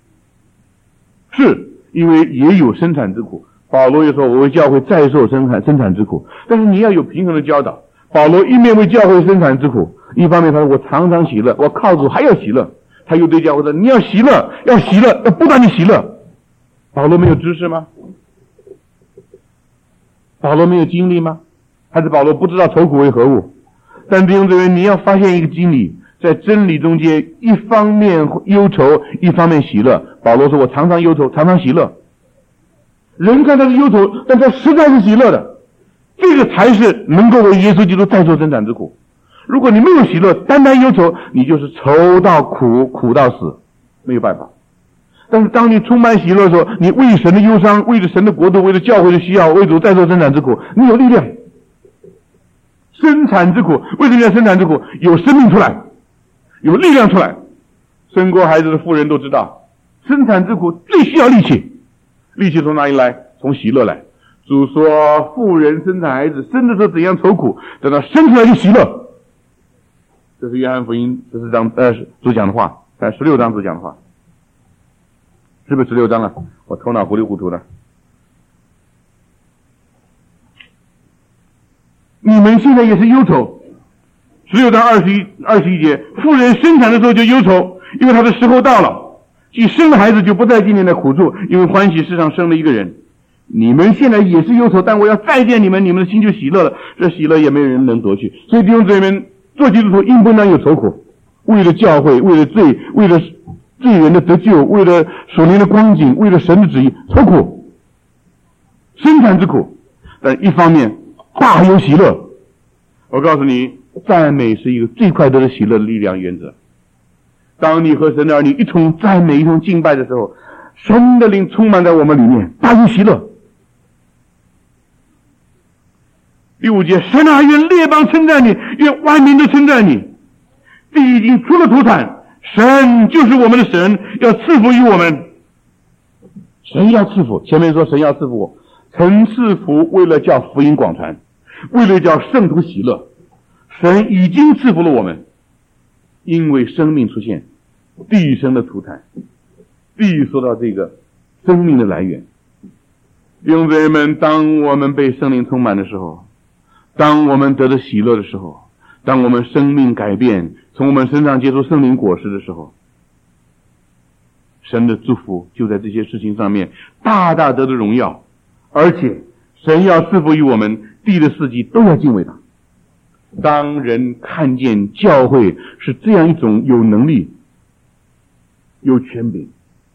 是因为也有生产之苦。保罗也说我为教会再受生产生产之苦，但是你要有平衡的教导。保罗一面为教会生产之苦，一方面他说我常常喜乐，我靠主还要喜乐。他又对教会说你要喜乐，要喜乐，要不断的喜乐。保罗没有知识吗？保罗没有经历吗？还是保罗不知道愁苦为何物？但弟兄姊妹，你要发现一个经历，在真理中间，一方面忧愁，一方面喜乐。保罗说我常常忧愁，常常喜乐。人看他是忧愁，但他实在是喜乐的。这个才是能够为耶稣基督再受生产之苦。如果你没有喜乐，单单忧愁，你就是愁到苦，苦到死，没有办法。但是当你充满喜乐的时候，你为神的忧伤，为了神的国度，为了教会的需要，为主再受生产之苦，你有力量。生产之苦，为什么要生产之苦？有生命出来，有力量出来。生过孩子的妇人都知道，生产之苦最需要力气。力气从哪里来？从喜乐来。主说妇人生产孩子生的时候怎样愁苦，等到生出来就喜乐。这是约翰福音十四章呃主讲的话，在十六章主讲的话，是不是十六章了？我头脑糊里糊涂的。你们现在也是忧愁。十六章二十一二十一节，妇人生产的时候就忧愁，因为她的时候到了，既生了孩子就不再纪念的苦处，因为欢喜世上生了一个人。你们现在也是忧愁，但我要再见你们，你们的心就喜乐了。这喜乐也没有人能夺去。所以弟兄姊妹们，做基督徒应不能有愁苦，为了教会，为了罪，为了罪人的得救，为了属灵的光景，为了神的旨意，愁苦，生产之苦。但一方面大有喜乐。我告诉你，赞美是一个最快得的喜乐的力量原则。当你和神的儿女一同赞美，一同敬拜的时候，神的灵充满在我们里面，大有喜乐。第五节，神啊，愿列邦称赞你，愿万民都称赞你。地已经出了土产，神就是我们的神，要赐福于我们。神要赐福，前面说神要赐福我，神赐福为了叫福音广传，为了叫圣徒喜乐。神已经赐福了我们，因为生命出现，地生的土产。必说到这个生命的来源。弟兄姊妹们，当我们被圣灵充满的时候，当我们得到喜乐的时候，当我们生命改变，从我们身上结出圣灵果实的时候，神的祝福就在这些事情上面大大得的荣耀。而且神要赐福于我们，地的四季都要敬畏他。当人看见教会是这样一种有能力、有权柄、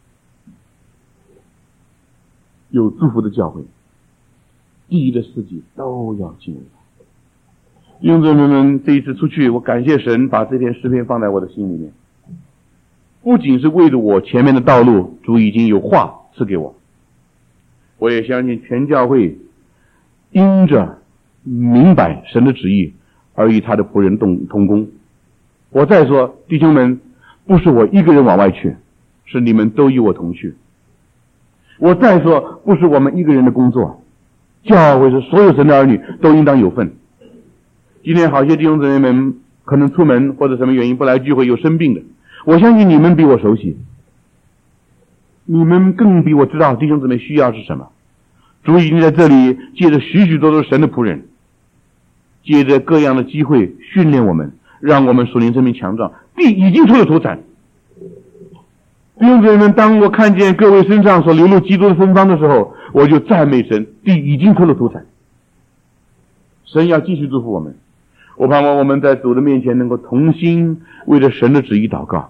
有祝福的教会，地的四季都要敬畏他。弟兄姊妹们，这一次出去，我感谢神把这篇诗篇放在我的心里面，不仅是为了我前面的道路，主已经有话赐给我，我也相信全教会因着明白神的旨意而与他的仆人同同工。我再说，弟兄们，不是我一个人往外去，是你们都与我同去。我再说，不是我们一个人的工作，教会是所有神的儿女都应当有份。今天好些弟兄姊妹们可能出门或者什么原因不来聚会，有生病的，我相信你们比我熟悉，你们更比我知道弟兄姊妹需要是什么。主已经在这里借着许许多多神的仆人，借着各样的机会训练我们，让我们属灵生命强壮。地已经出了土产。弟兄姊妹们，当我看见各位身上所流露基督的芬芳的时候， 我就赞美神，地已经脱了土产。神要继续祝福我们，我盼望我们在主的面前能够同心为着神的旨意祷告。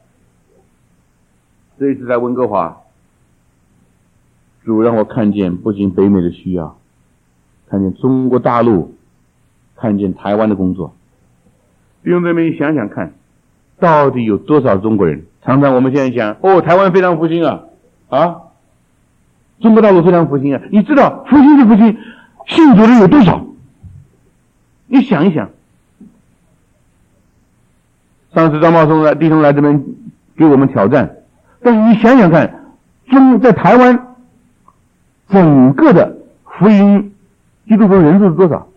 这一次在温哥华，主让我看见不仅北美的需要，看见中国大陆，看见台湾的工作。弟兄姊妹想想看，到底有多少中国人？常常我们现在讲，哦，台湾非常复兴啊，啊，中国大陆非常复兴啊。你知道复兴是复兴，信主的有多少？你想一想。上次张茂松来弟兄来这边给我们挑战，但是你想想看，中在台湾整个的福音基督徒人数是多少？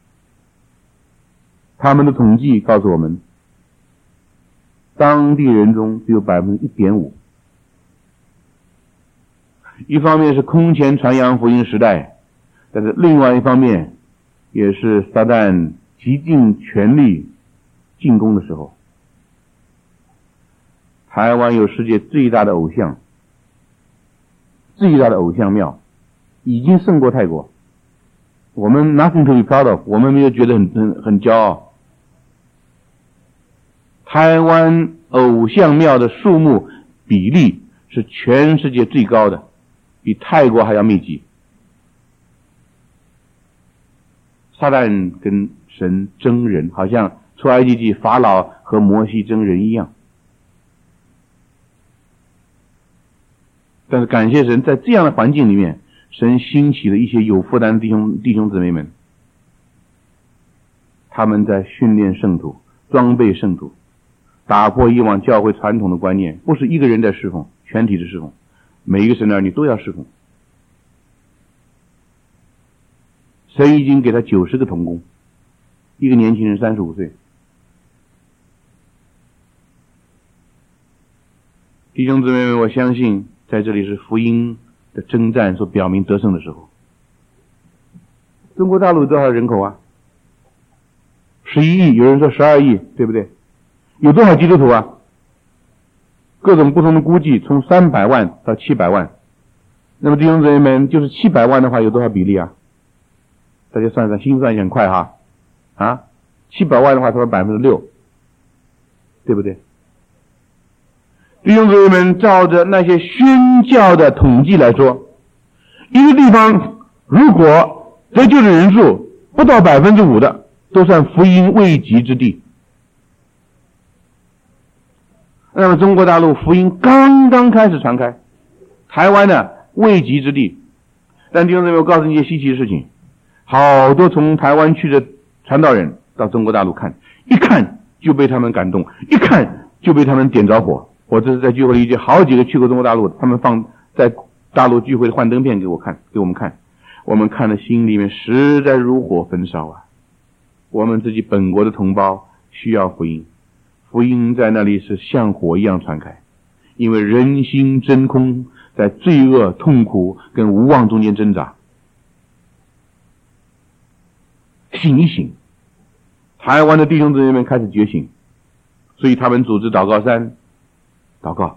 他们的统计告诉我们，当地人中只有 百分之一点五。 一方面是空前传扬福音时代，但是另外一方面也是撒旦极尽全力进攻的时候。台湾有世界最大的偶像，最大的偶像庙，已经胜过泰国。我们 nothing to be proud of， 我们没有觉得很很很骄傲。台湾偶像庙的数目比例是全世界最高的，比泰国还要密集。撒旦跟神争人，好像出埃及记法老和摩西争人一样。但是感谢神，在这样的环境里面，神兴起了一些有负担的弟兄弟兄姊妹们，他们在训练圣徒，装备圣徒，打破以往教会传统的观念，不是一个人在侍奉，全体的侍奉，每一个神的儿女都要侍奉。神已经给他九十个同工，一个年轻人三十五岁。弟兄姊妹们，我相信在这里是福音的征战所表明得胜的时候。中国大陆有多少人口啊？十一亿，有人说十二亿，对不对？有多少基督徒啊？各种不同的估计，从三百万到七百万。那么弟兄姊妹们，就是七百万的话有多少比例啊？大家算算，心算也很快哈。啊，七百万的话，它是百分之六，对不对？弟兄姊妹们，照着那些宣教的统计来说，一个地方如果得救的人数不到百分之五的，都算福音未及之地。那么中国大陆福音刚刚开始传开，台湾呢未及之地。但弟兄姊妹，我告诉你一些稀奇的事情，好多从台湾去的传道人到中国大陆看，一看就被他们感动，一看就被他们点着火。我这是在聚会里遇见好几个去过中国大陆的，他们放在大陆聚会的幻灯片给我看，给我们看，我们看了心里面实在如火焚烧啊！我们自己本国的同胞需要福音，福音在那里是像火一样传开，因为人心真空，在罪恶、痛苦跟无望中间挣扎。醒一醒，台湾的弟兄姊妹们开始觉醒，所以他们组织祷告山，祷告，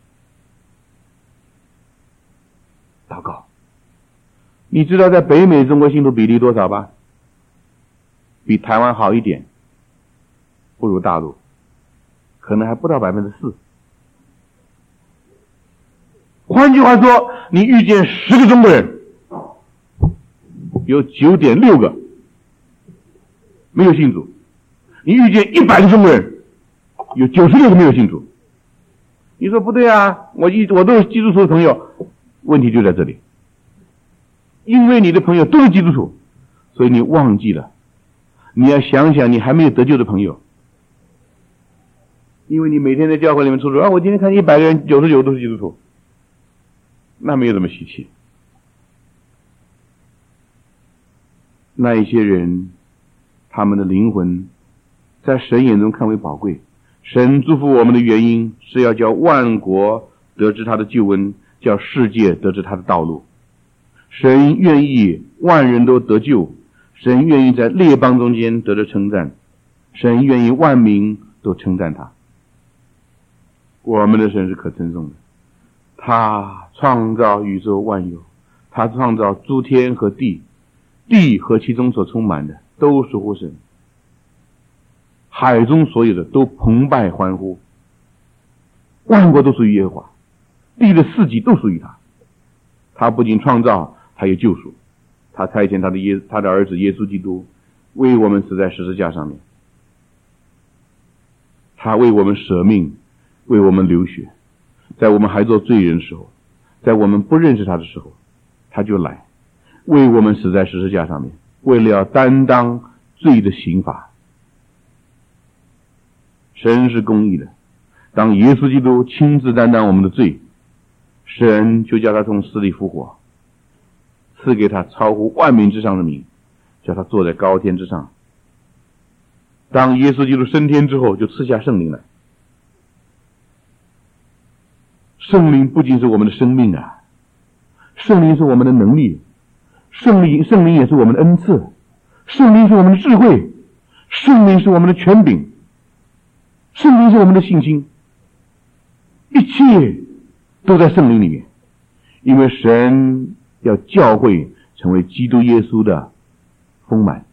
祷告。你知道在北美中国信徒比例多少吧？比台湾好一点，不如大陆，可能还不到百分之四。换句话说，你遇见十个中国人，有九点六个没有信主；你遇见一百个中国人，有九十六个没有信主。你说不对啊，我一我都是基督徒的朋友，问题就在这里，因为你的朋友都是基督徒，所以你忘记了，你要想想你还没有得救的朋友，因为你每天在教会里面出入啊，我今天看一百个人，九十九都是基督徒，那没有这么稀奇。那一些人，他们的灵魂在神眼中看为宝贵。神祝福我们的原因是要叫万国得知他的救恩，叫世界得知他的道路。神愿意万人都得救，神愿意在列邦中间得着称赞，神愿意万民都称赞他。我们的神是可称颂的，他创造宇宙万有， 他创造诸天和地，地和其中所充满的都属乎神，海中所有的都澎湃欢呼，万国都属于耶和华，地的四极都属于他。他不仅创造，他也救赎，他差遣他的耶他的儿子耶稣基督为我们死在十字架上面，他为我们舍命，为我们流血，在我们还做罪人的时候，在我们不认识他的时候，他就来为我们死在十字架上面，为了要担当罪的刑罚。神是公义的，当耶稣基督亲自担当我们的罪，神就叫他从死里复活，赐给他超乎万民之上的名，叫他坐在高天之上。当耶稣基督升天之后，就赐下圣灵来。圣灵不仅是我们的生命啊，圣灵是我们的能力，圣灵圣灵也是我们的恩赐，圣灵是我们的智慧，圣灵是我们的权柄，圣灵是我们的信心，一切都在圣灵里面。因为神要教会成为基督耶稣的丰满。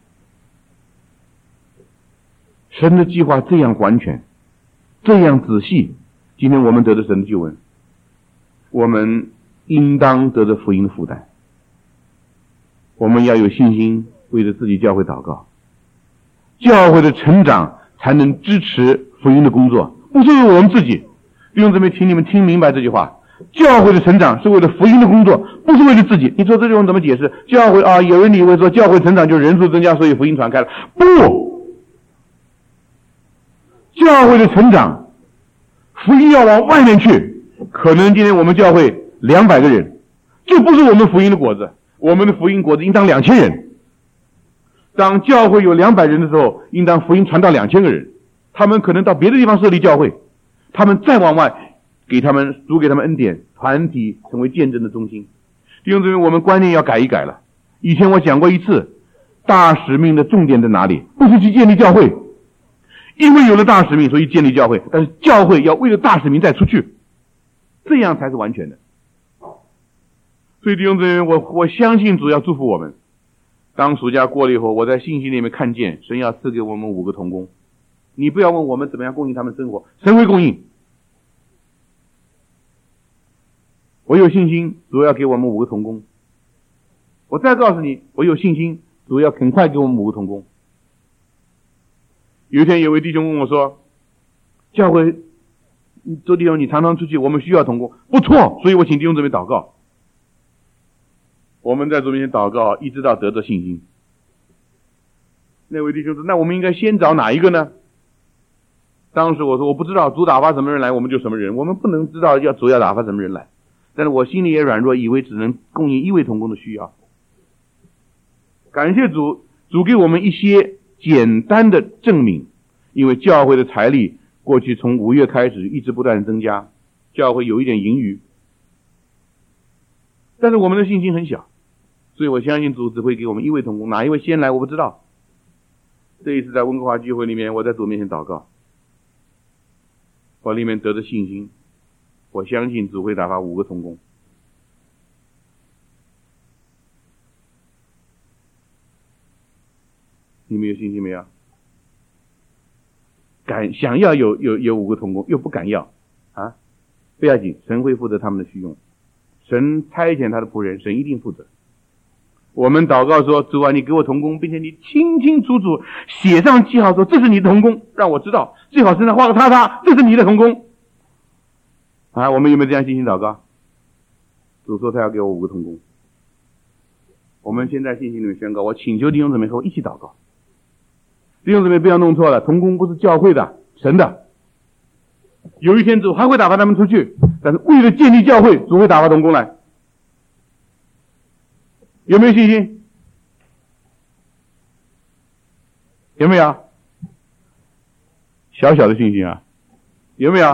神的计划这样完全，这样仔细，今天我们得着神的救恩，我们应当得着福音的负担。我们要有信心为着自己教会祷告，教会的成长才能支持福音的工作，不是为我们自己。弟兄姊妹，请你们听明白这句话，教会的成长是为了福音的工作，不是为了自己。你说这句话怎么解释？教会啊，有人以为说教会成长就是人数增加，所以福音传开了。不，教会的成长，福音要往外面去。可能今天我们教会两百个人，这不是我们福音的果子，我们的福音果子应当两千人。当教会有两百人的时候，应当福音传到两千个人。他们可能到别的地方设立教会，他们再往外给他们主给他们恩典，团体成为见证的中心。弟兄姊妹，我们观念要改一改了。以前我讲过一次，大使命的重点在哪里？不是去建立教会，因为有了大使命所以建立教会，但是教会要为了大使命再出去，这样才是完全的。所以弟兄姊妹，我我相信主要祝福我们。当暑假过了以后，我在信息里面看见神要赐给我们五个同工。你不要问我们怎么样供应他们生活，神会供应。我有信心主要给我们五个同工。我再告诉你，我有信心主要很快给我们五个同工。有一天有位弟兄问我说，教会周弟兄你常常出去，我们需要同工。不错，所以我请弟兄姊妹祷告。我们在主面前祷告，一直到得着信心。那位弟兄说，那我们应该先找哪一个呢？当时我说我不知道，主打发什么人来我们就什么人，我们不能知道要主要打发什么人来。但是我心里也软弱，以为只能供应一位同工的需要。感谢主，主给我们一些简单的证明。因为教会的财力过去从五月开始一直不断增加，教会有一点盈余，但是我们的信心很小，所以我相信主只会给我们一位同工，哪一位先来我不知道。这一次在温哥华聚会里面，我在主面前祷告，我里面得着信心，我相信主会打发五个同工。你们有信心没有？敢想要有有有五个同工，又不敢要啊？不要紧，神会负责他们的需用，神差遣他的仆人，神一定负责。我们祷告说，主啊，你给我同工，并且你清清楚楚写上记号说这是你的同工，让我知道，最好身上画个叉叉，这是你的同工啊。我们有没有这样信心祷告？主说他要给我五个同工。我们现在信心里面宣告，我请求弟兄姊妹和我一起祷告。弟兄姊妹不要弄错了，同工不是教会的，神的。有一天主还会打发他们出去，但是为了建立教会，主会打发同工来。有没有信心？有没有？小小的信心啊，有没有？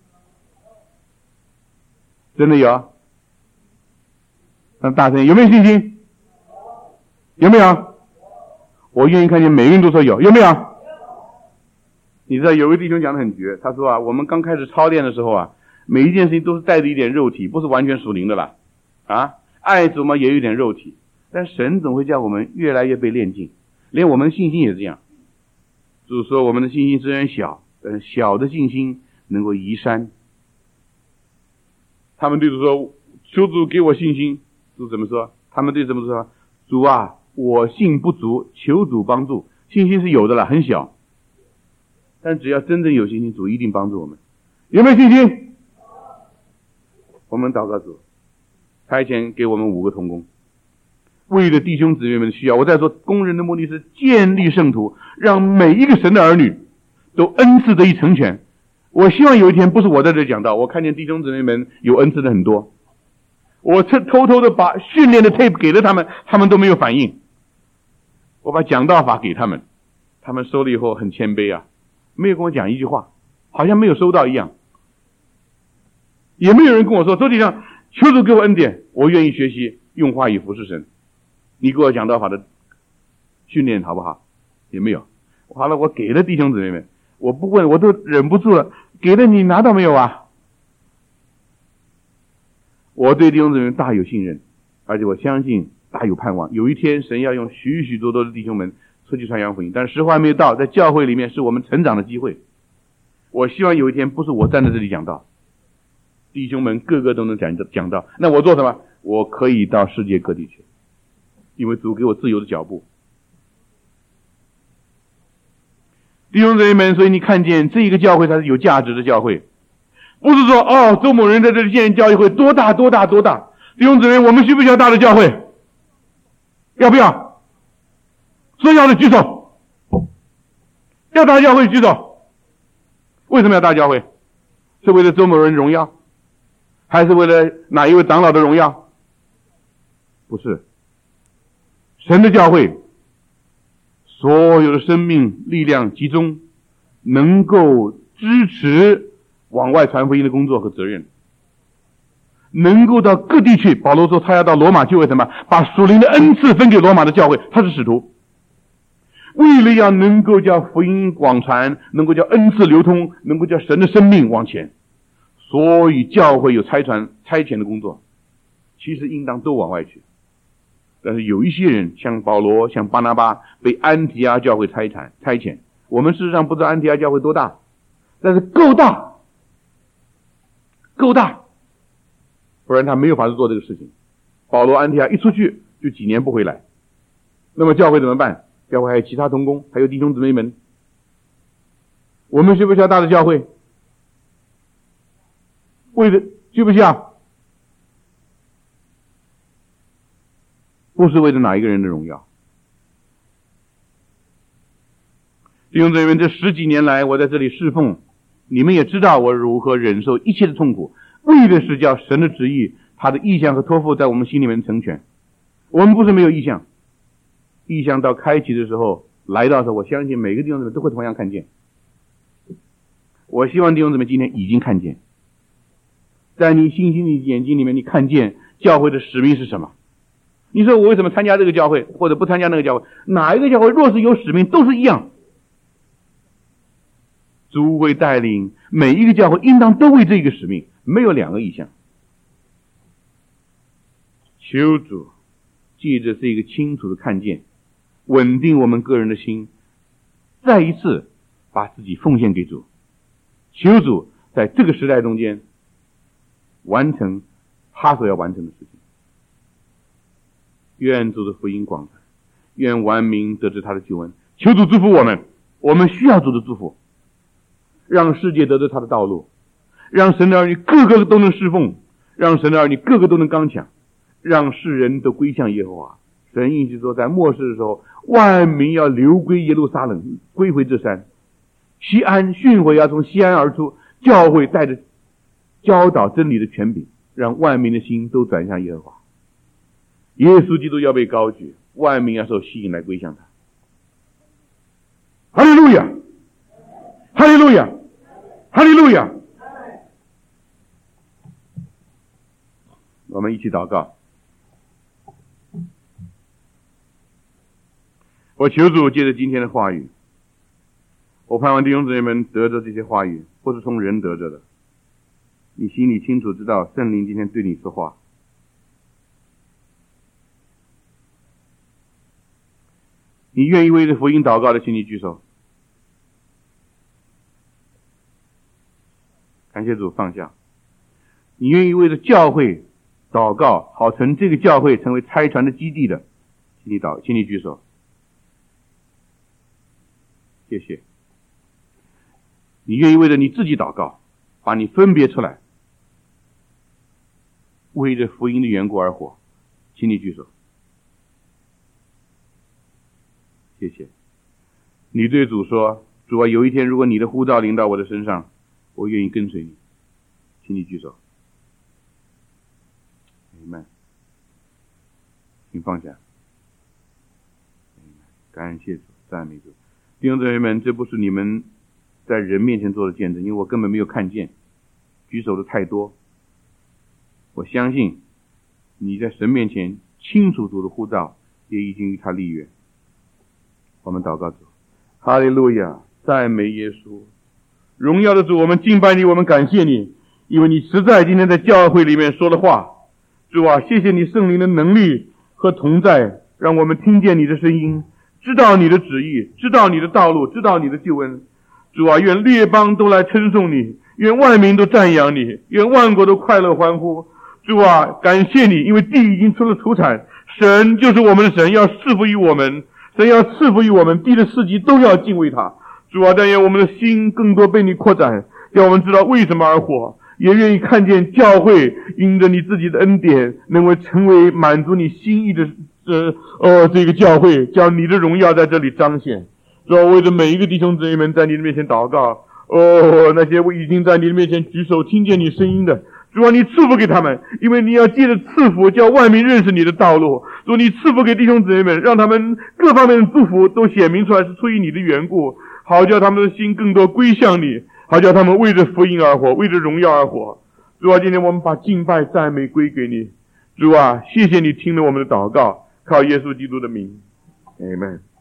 真的有？那大声，有没有信心？有没有？我愿意看见每个人都说有，有没有？你知道有位弟兄讲得很绝，他说啊，我们刚开始操练的时候啊，每一件事情都是带着一点肉体，不是完全属灵的啦。啊， 爱主嘛也有点肉体，但神总会叫我们越来越被炼净，连我们的信心也是这样。主说我们的信心虽然小，但是小的信心能够移山。他们对主说，求主给我信心。主怎么说？他们对怎么说？主啊，我信不足，求主帮助。信心是有的了，很小，但只要真正有信心，主一定帮助我们。有没有信心？我们祷告主，差遣给我们五个同工，为了弟兄姊妹们的需要。我在说，工人的目的是建立圣徒，让每一个神的儿女都恩赐得以成全。我希望有一天不是我在这讲道，我看见弟兄姊妹们有恩赐的很多，我偷偷偷的把训练的 tape 给了他们，他们都没有反应。我把讲道法给他们，他们收了以后很谦卑啊，没有跟我讲一句话，好像没有收到一样。也没有人跟我说，周体上求主给我恩典，我愿意学习用话语服侍神，你给我讲道法的训练好不好？也没有。好了，我给了弟兄姊妹们，我不问，我都忍不住了，给了你拿到没有啊？我对弟兄姊妹们大有信任，而且我相信大有盼望，有一天神要用许许多多的弟兄们出去传扬福音，但是时候还没有到，在教会里面是我们成长的机会。我希望有一天不是我站在这里讲道，弟兄们个个都能讲讲道，那我做什么？我可以到世界各地去，因为主给我自由的脚步。弟兄姊妹们，所以你看见这一个教会它是有价值的教会，不是说哦周某人在这里建教会多大多大多大。弟兄姊妹，我们需不需要大的教会？要不要？说要的举手。要大教会举手。为什么要大教会？是为了周某人荣耀，还是为了哪一位长老的荣耀？不是。神的教会所有的生命力量集中，能够支持往外传福音的工作和责任，能够到各地去。保罗说他要到罗马去，为什么？把属灵的恩赐分给罗马的教会，他是使徒，为了要能够叫福音广传，能够叫恩赐流通，能够叫神的生命往前。所以教会有差传差遣的工作，其实应当都往外去。但是有一些人像保罗像巴拿巴被安提阿教会差遣差遣，我们事实上不知道安提阿教会多大，但是够大够大，不然他没有法子做这个事情。保罗安提阿一出去就几年不回来，那么教会怎么办？教会还有其他同工，还有弟兄姊妹们，我们需不需要大的教会？为了需不需要？不是为了哪一个人的荣耀。弟兄姊妹们，这十几年来我在这里侍奉，你们也知道我如何忍受一切的痛苦，为的是叫神的旨意，他的意向和托付在我们心里面成全。我们不是没有意向，意向到开启的时候，来到的时候，我相信每个弟兄姊妹都会同样看见。我希望弟兄姊妹今天已经看见，在你信心的眼睛里面，你看见教会的使命是什么。你说我为什么参加这个教会或者不参加那个教会？哪一个教会若是有使命都是一样，主会带领每一个教会应当都为这个使命，没有两个意向。求主借着这个清楚的看见，稳定我们个人的心，再一次把自己奉献给主。求主在这个时代中间完成他所要完成的事情。愿主的福音广传，愿万民得知他的救恩。求主祝福我们，我们需要主的祝福，让世界得知他的道路，让神的儿女个个都能侍奉，让神的儿女个个都能刚强，让世人都归向耶和华。神应许说，在末世的时候，万民要流归耶路撒冷，归回这山。西安训诲要从西安而出，教会带着教导真理的权柄，让万民的心都转向耶和华。耶稣基督要被高举，万民要受吸引来归向他。哈利路亚，哈利路亚，哈利路亚。我们一起祷告。我求主借着今天的话语，我盼望弟兄姊妹们得着这些话语，不是从人得着的。你心里清楚知道圣灵今天对你说话， 你愿意为着福音祷告的，请你举手。感谢主，放下。你愿意为着教会祷告，好成这个教会成为差传的基地的，请你祷，请你举手。谢谢。你愿意为着你自己祷告，把你分别出来，为着福音的缘故而活，请你举手。谢谢。你对主说，主啊，有一天如果你的呼召临到我的身上，我愿意跟随你，请你举手。Amen。请放下。感谢主，赞美主。弟兄姊妹们，这不是你们在人面前做的见证，因为我根本没有看见，举手的太多。我相信你在神面前清楚主的呼召，也已经与他立约。我们祷告主，哈利路亚，赞美耶稣，荣耀的主，我们敬拜你，我们感谢你，因为你实在今天在教会里面说的话。主啊，谢谢你圣灵的能力和同在，让我们听见你的声音，知道你的旨意，知道你的道路，知道你的救恩。主啊，愿列邦都来称颂你，愿万民都赞扬你，愿万国都快乐欢呼。主啊，感谢你，因为地已经出了土产，神就是我们的神，要赐福于我们，神要赐福于我们，地的四极都要敬畏他。主啊，但愿我们的心更多被你扩展，让我们知道为什么而活，也愿意看见教会因着你自己的恩典，能够成为满足你心意的呃哦这个教会，叫你的荣耀在这里彰显。主啊，为着每一个弟兄姊妹们在你的面前祷告，哦，那些已经在你的面前举手听见你声音的，主啊，你赐福给他们，因为你要借着赐福叫万民认识你的道路。主啊，你赐福给弟兄姊妹们，让他们各方面的祝福都显明出来，是出于你的缘故，好叫他们的心更多归向你，好叫他们为着福音而活，为着荣耀而活。主啊，今天我们把敬拜赞美归给你。主啊，谢谢你听了我们的祷告，靠耶稣基督的名 Amen。